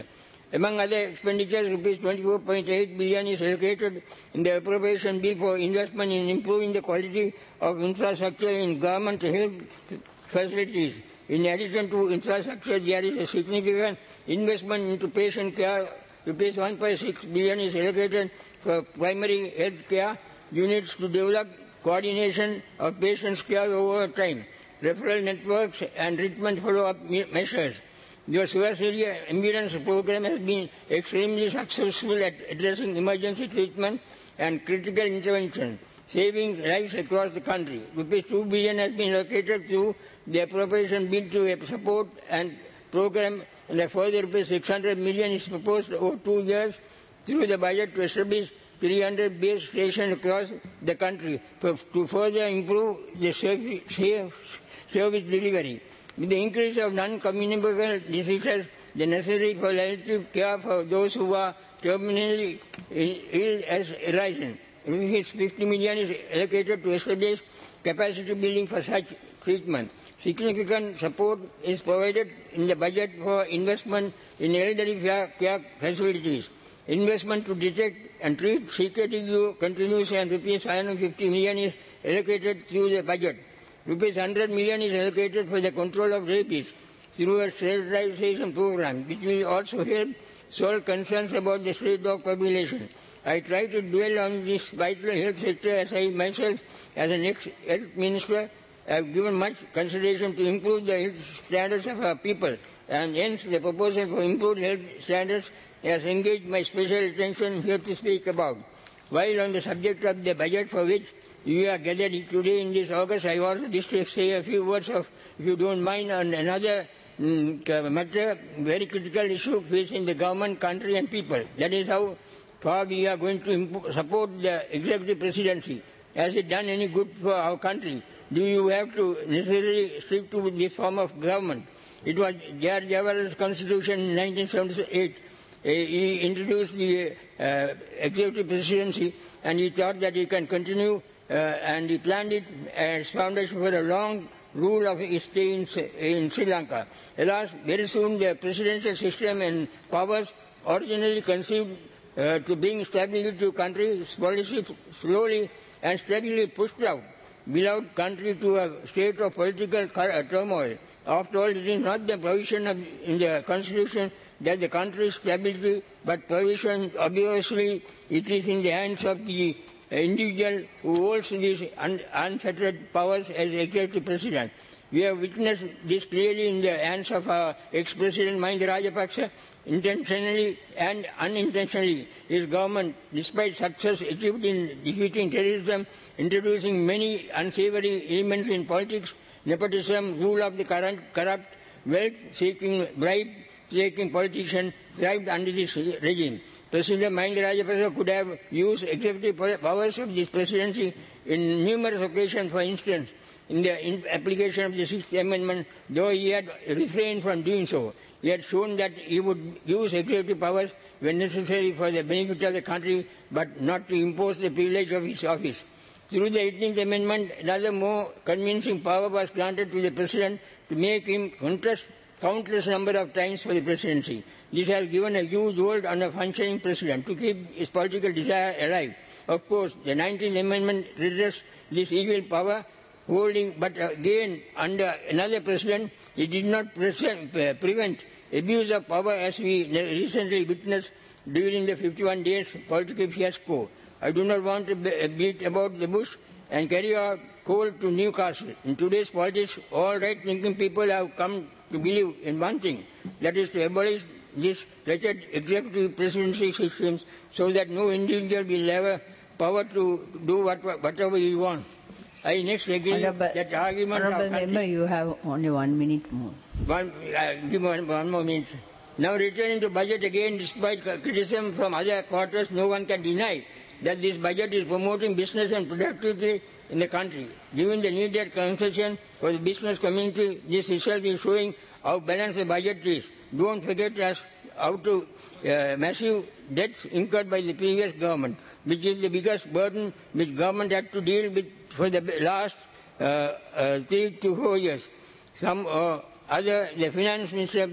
Among other expenditures, rupees twenty-four point eight billion is allocated in the appropriation bill for investment in improving the quality of infrastructure in government health facilities. In addition to infrastructure, there is a significant investment into patient care. Rupees one point six billion is allocated for primary health care units to develop coordination of patients' care over time, referral networks and treatment follow-up measures. The Suvaseria ambulance program has been extremely successful at addressing emergency treatment and critical intervention, saving lives across the country. Rupees two billion has been allocated through the appropriation bill to support and program, and a further rupees six hundred million is proposed over two years through the budget to establish three hundred base stations across the country to, to further improve the safe, safe service delivery. With the increase of non-communicable diseases, the necessary for palliative care for those who are terminally ill has arisen. fifty million is allocated to establish capacity building for such treatment. Significant support is provided in the budget for investment in elderly care facilities. Investment to detect and treat C K T U continues, and rupees five hundred fifty million is allocated through the budget. Rupees one hundred million is allocated for the control of rabies through a sterilization program, which will also help solve concerns about the stray dog population. I try to dwell on this vital health sector as I myself, as an ex-health minister, have given much consideration to improve the health standards of our people, and hence the proposal for improved health standards has engaged my special attention here to speak about. While on the subject of the budget for which we are gathered today in this August, I also wish to say a few words of, if you don't mind, on another mm, matter, very critical issue facing the government, country and people. That is how far we are going to support the executive presidency. Has it done any good for our country? Do you have to necessarily stick to this form of government? It was George Orwell's constitution in nineteen seventy-eight. Uh, he introduced the uh, executive presidency, and he thought that he can continue, uh, and he planned it as foundation for a long rule of his stay in, in Sri Lanka. Alas, very soon the presidential system and powers originally conceived uh, to bring stability to country's policy slowly and steadily pushed out beloved country to a state of political turmoil. After all, it is not the provision of, in the constitution that the country's stability, but provision, obviously, it is in the hands of the individual who holds these un unfettered powers as executive president. We have witnessed this clearly in the hands of our ex-president Mahinda Rajapaksa. Intentionally and unintentionally, his government, despite success achieved in defeating terrorism, introducing many unsavory elements in politics, nepotism, rule of the current corrupt, wealth-seeking, bribe-taking politician thrived under this regime. President Mahinda Rajapaksa could have used executive powers of this presidency in numerous occasions. For instance, in the in application of the Sixth Amendment, though he had refrained from doing so, he had shown that he would use executive powers when necessary for the benefit of the country, but not to impose the privilege of his office. Through the eighteenth Amendment, another more convincing power was granted to the President to make him contest countless number of times for the presidency. This has given a huge hold on a functioning President to keep his political desire alive. Of course, the nineteenth Amendment redressed this evil power holding, but again, under another President, it did not present, uh, prevent abuse of power as we recently witnessed during the fifty-one days political fiasco. I do not want to beat about the bush and carry our coal to Newcastle. In today's politics, all right-thinking people have come to believe in one thing, that is to abolish this wretched executive presidency systems so that no individual will have power to do what, whatever he wants. I next agree Honorable, that argument Honorable of Member, you have only one minute more. One, uh, give one, one more minute. Now returning to budget again, despite criticism from other quarters, no one can deny that this budget is promoting business and productivity in the country. Given the needed concession for the business community, this itself is showing how balanced the budget is. Don't forget us how to uh, massive debts incurred by the previous government, which is the biggest burden which government had to deal with for the last uh, uh, three to four years. Some uh, other, the finance minister with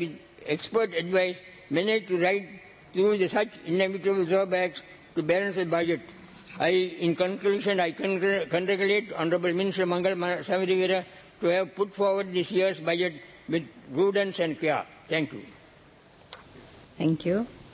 expert advice managed to ride through the such inevitable drawbacks to balance the budget. I, in conclusion, I congr- congratulate Honorable Minister Mangal Samaraweera to have put forward this year's budget with prudence and care. Thank you. Thank you.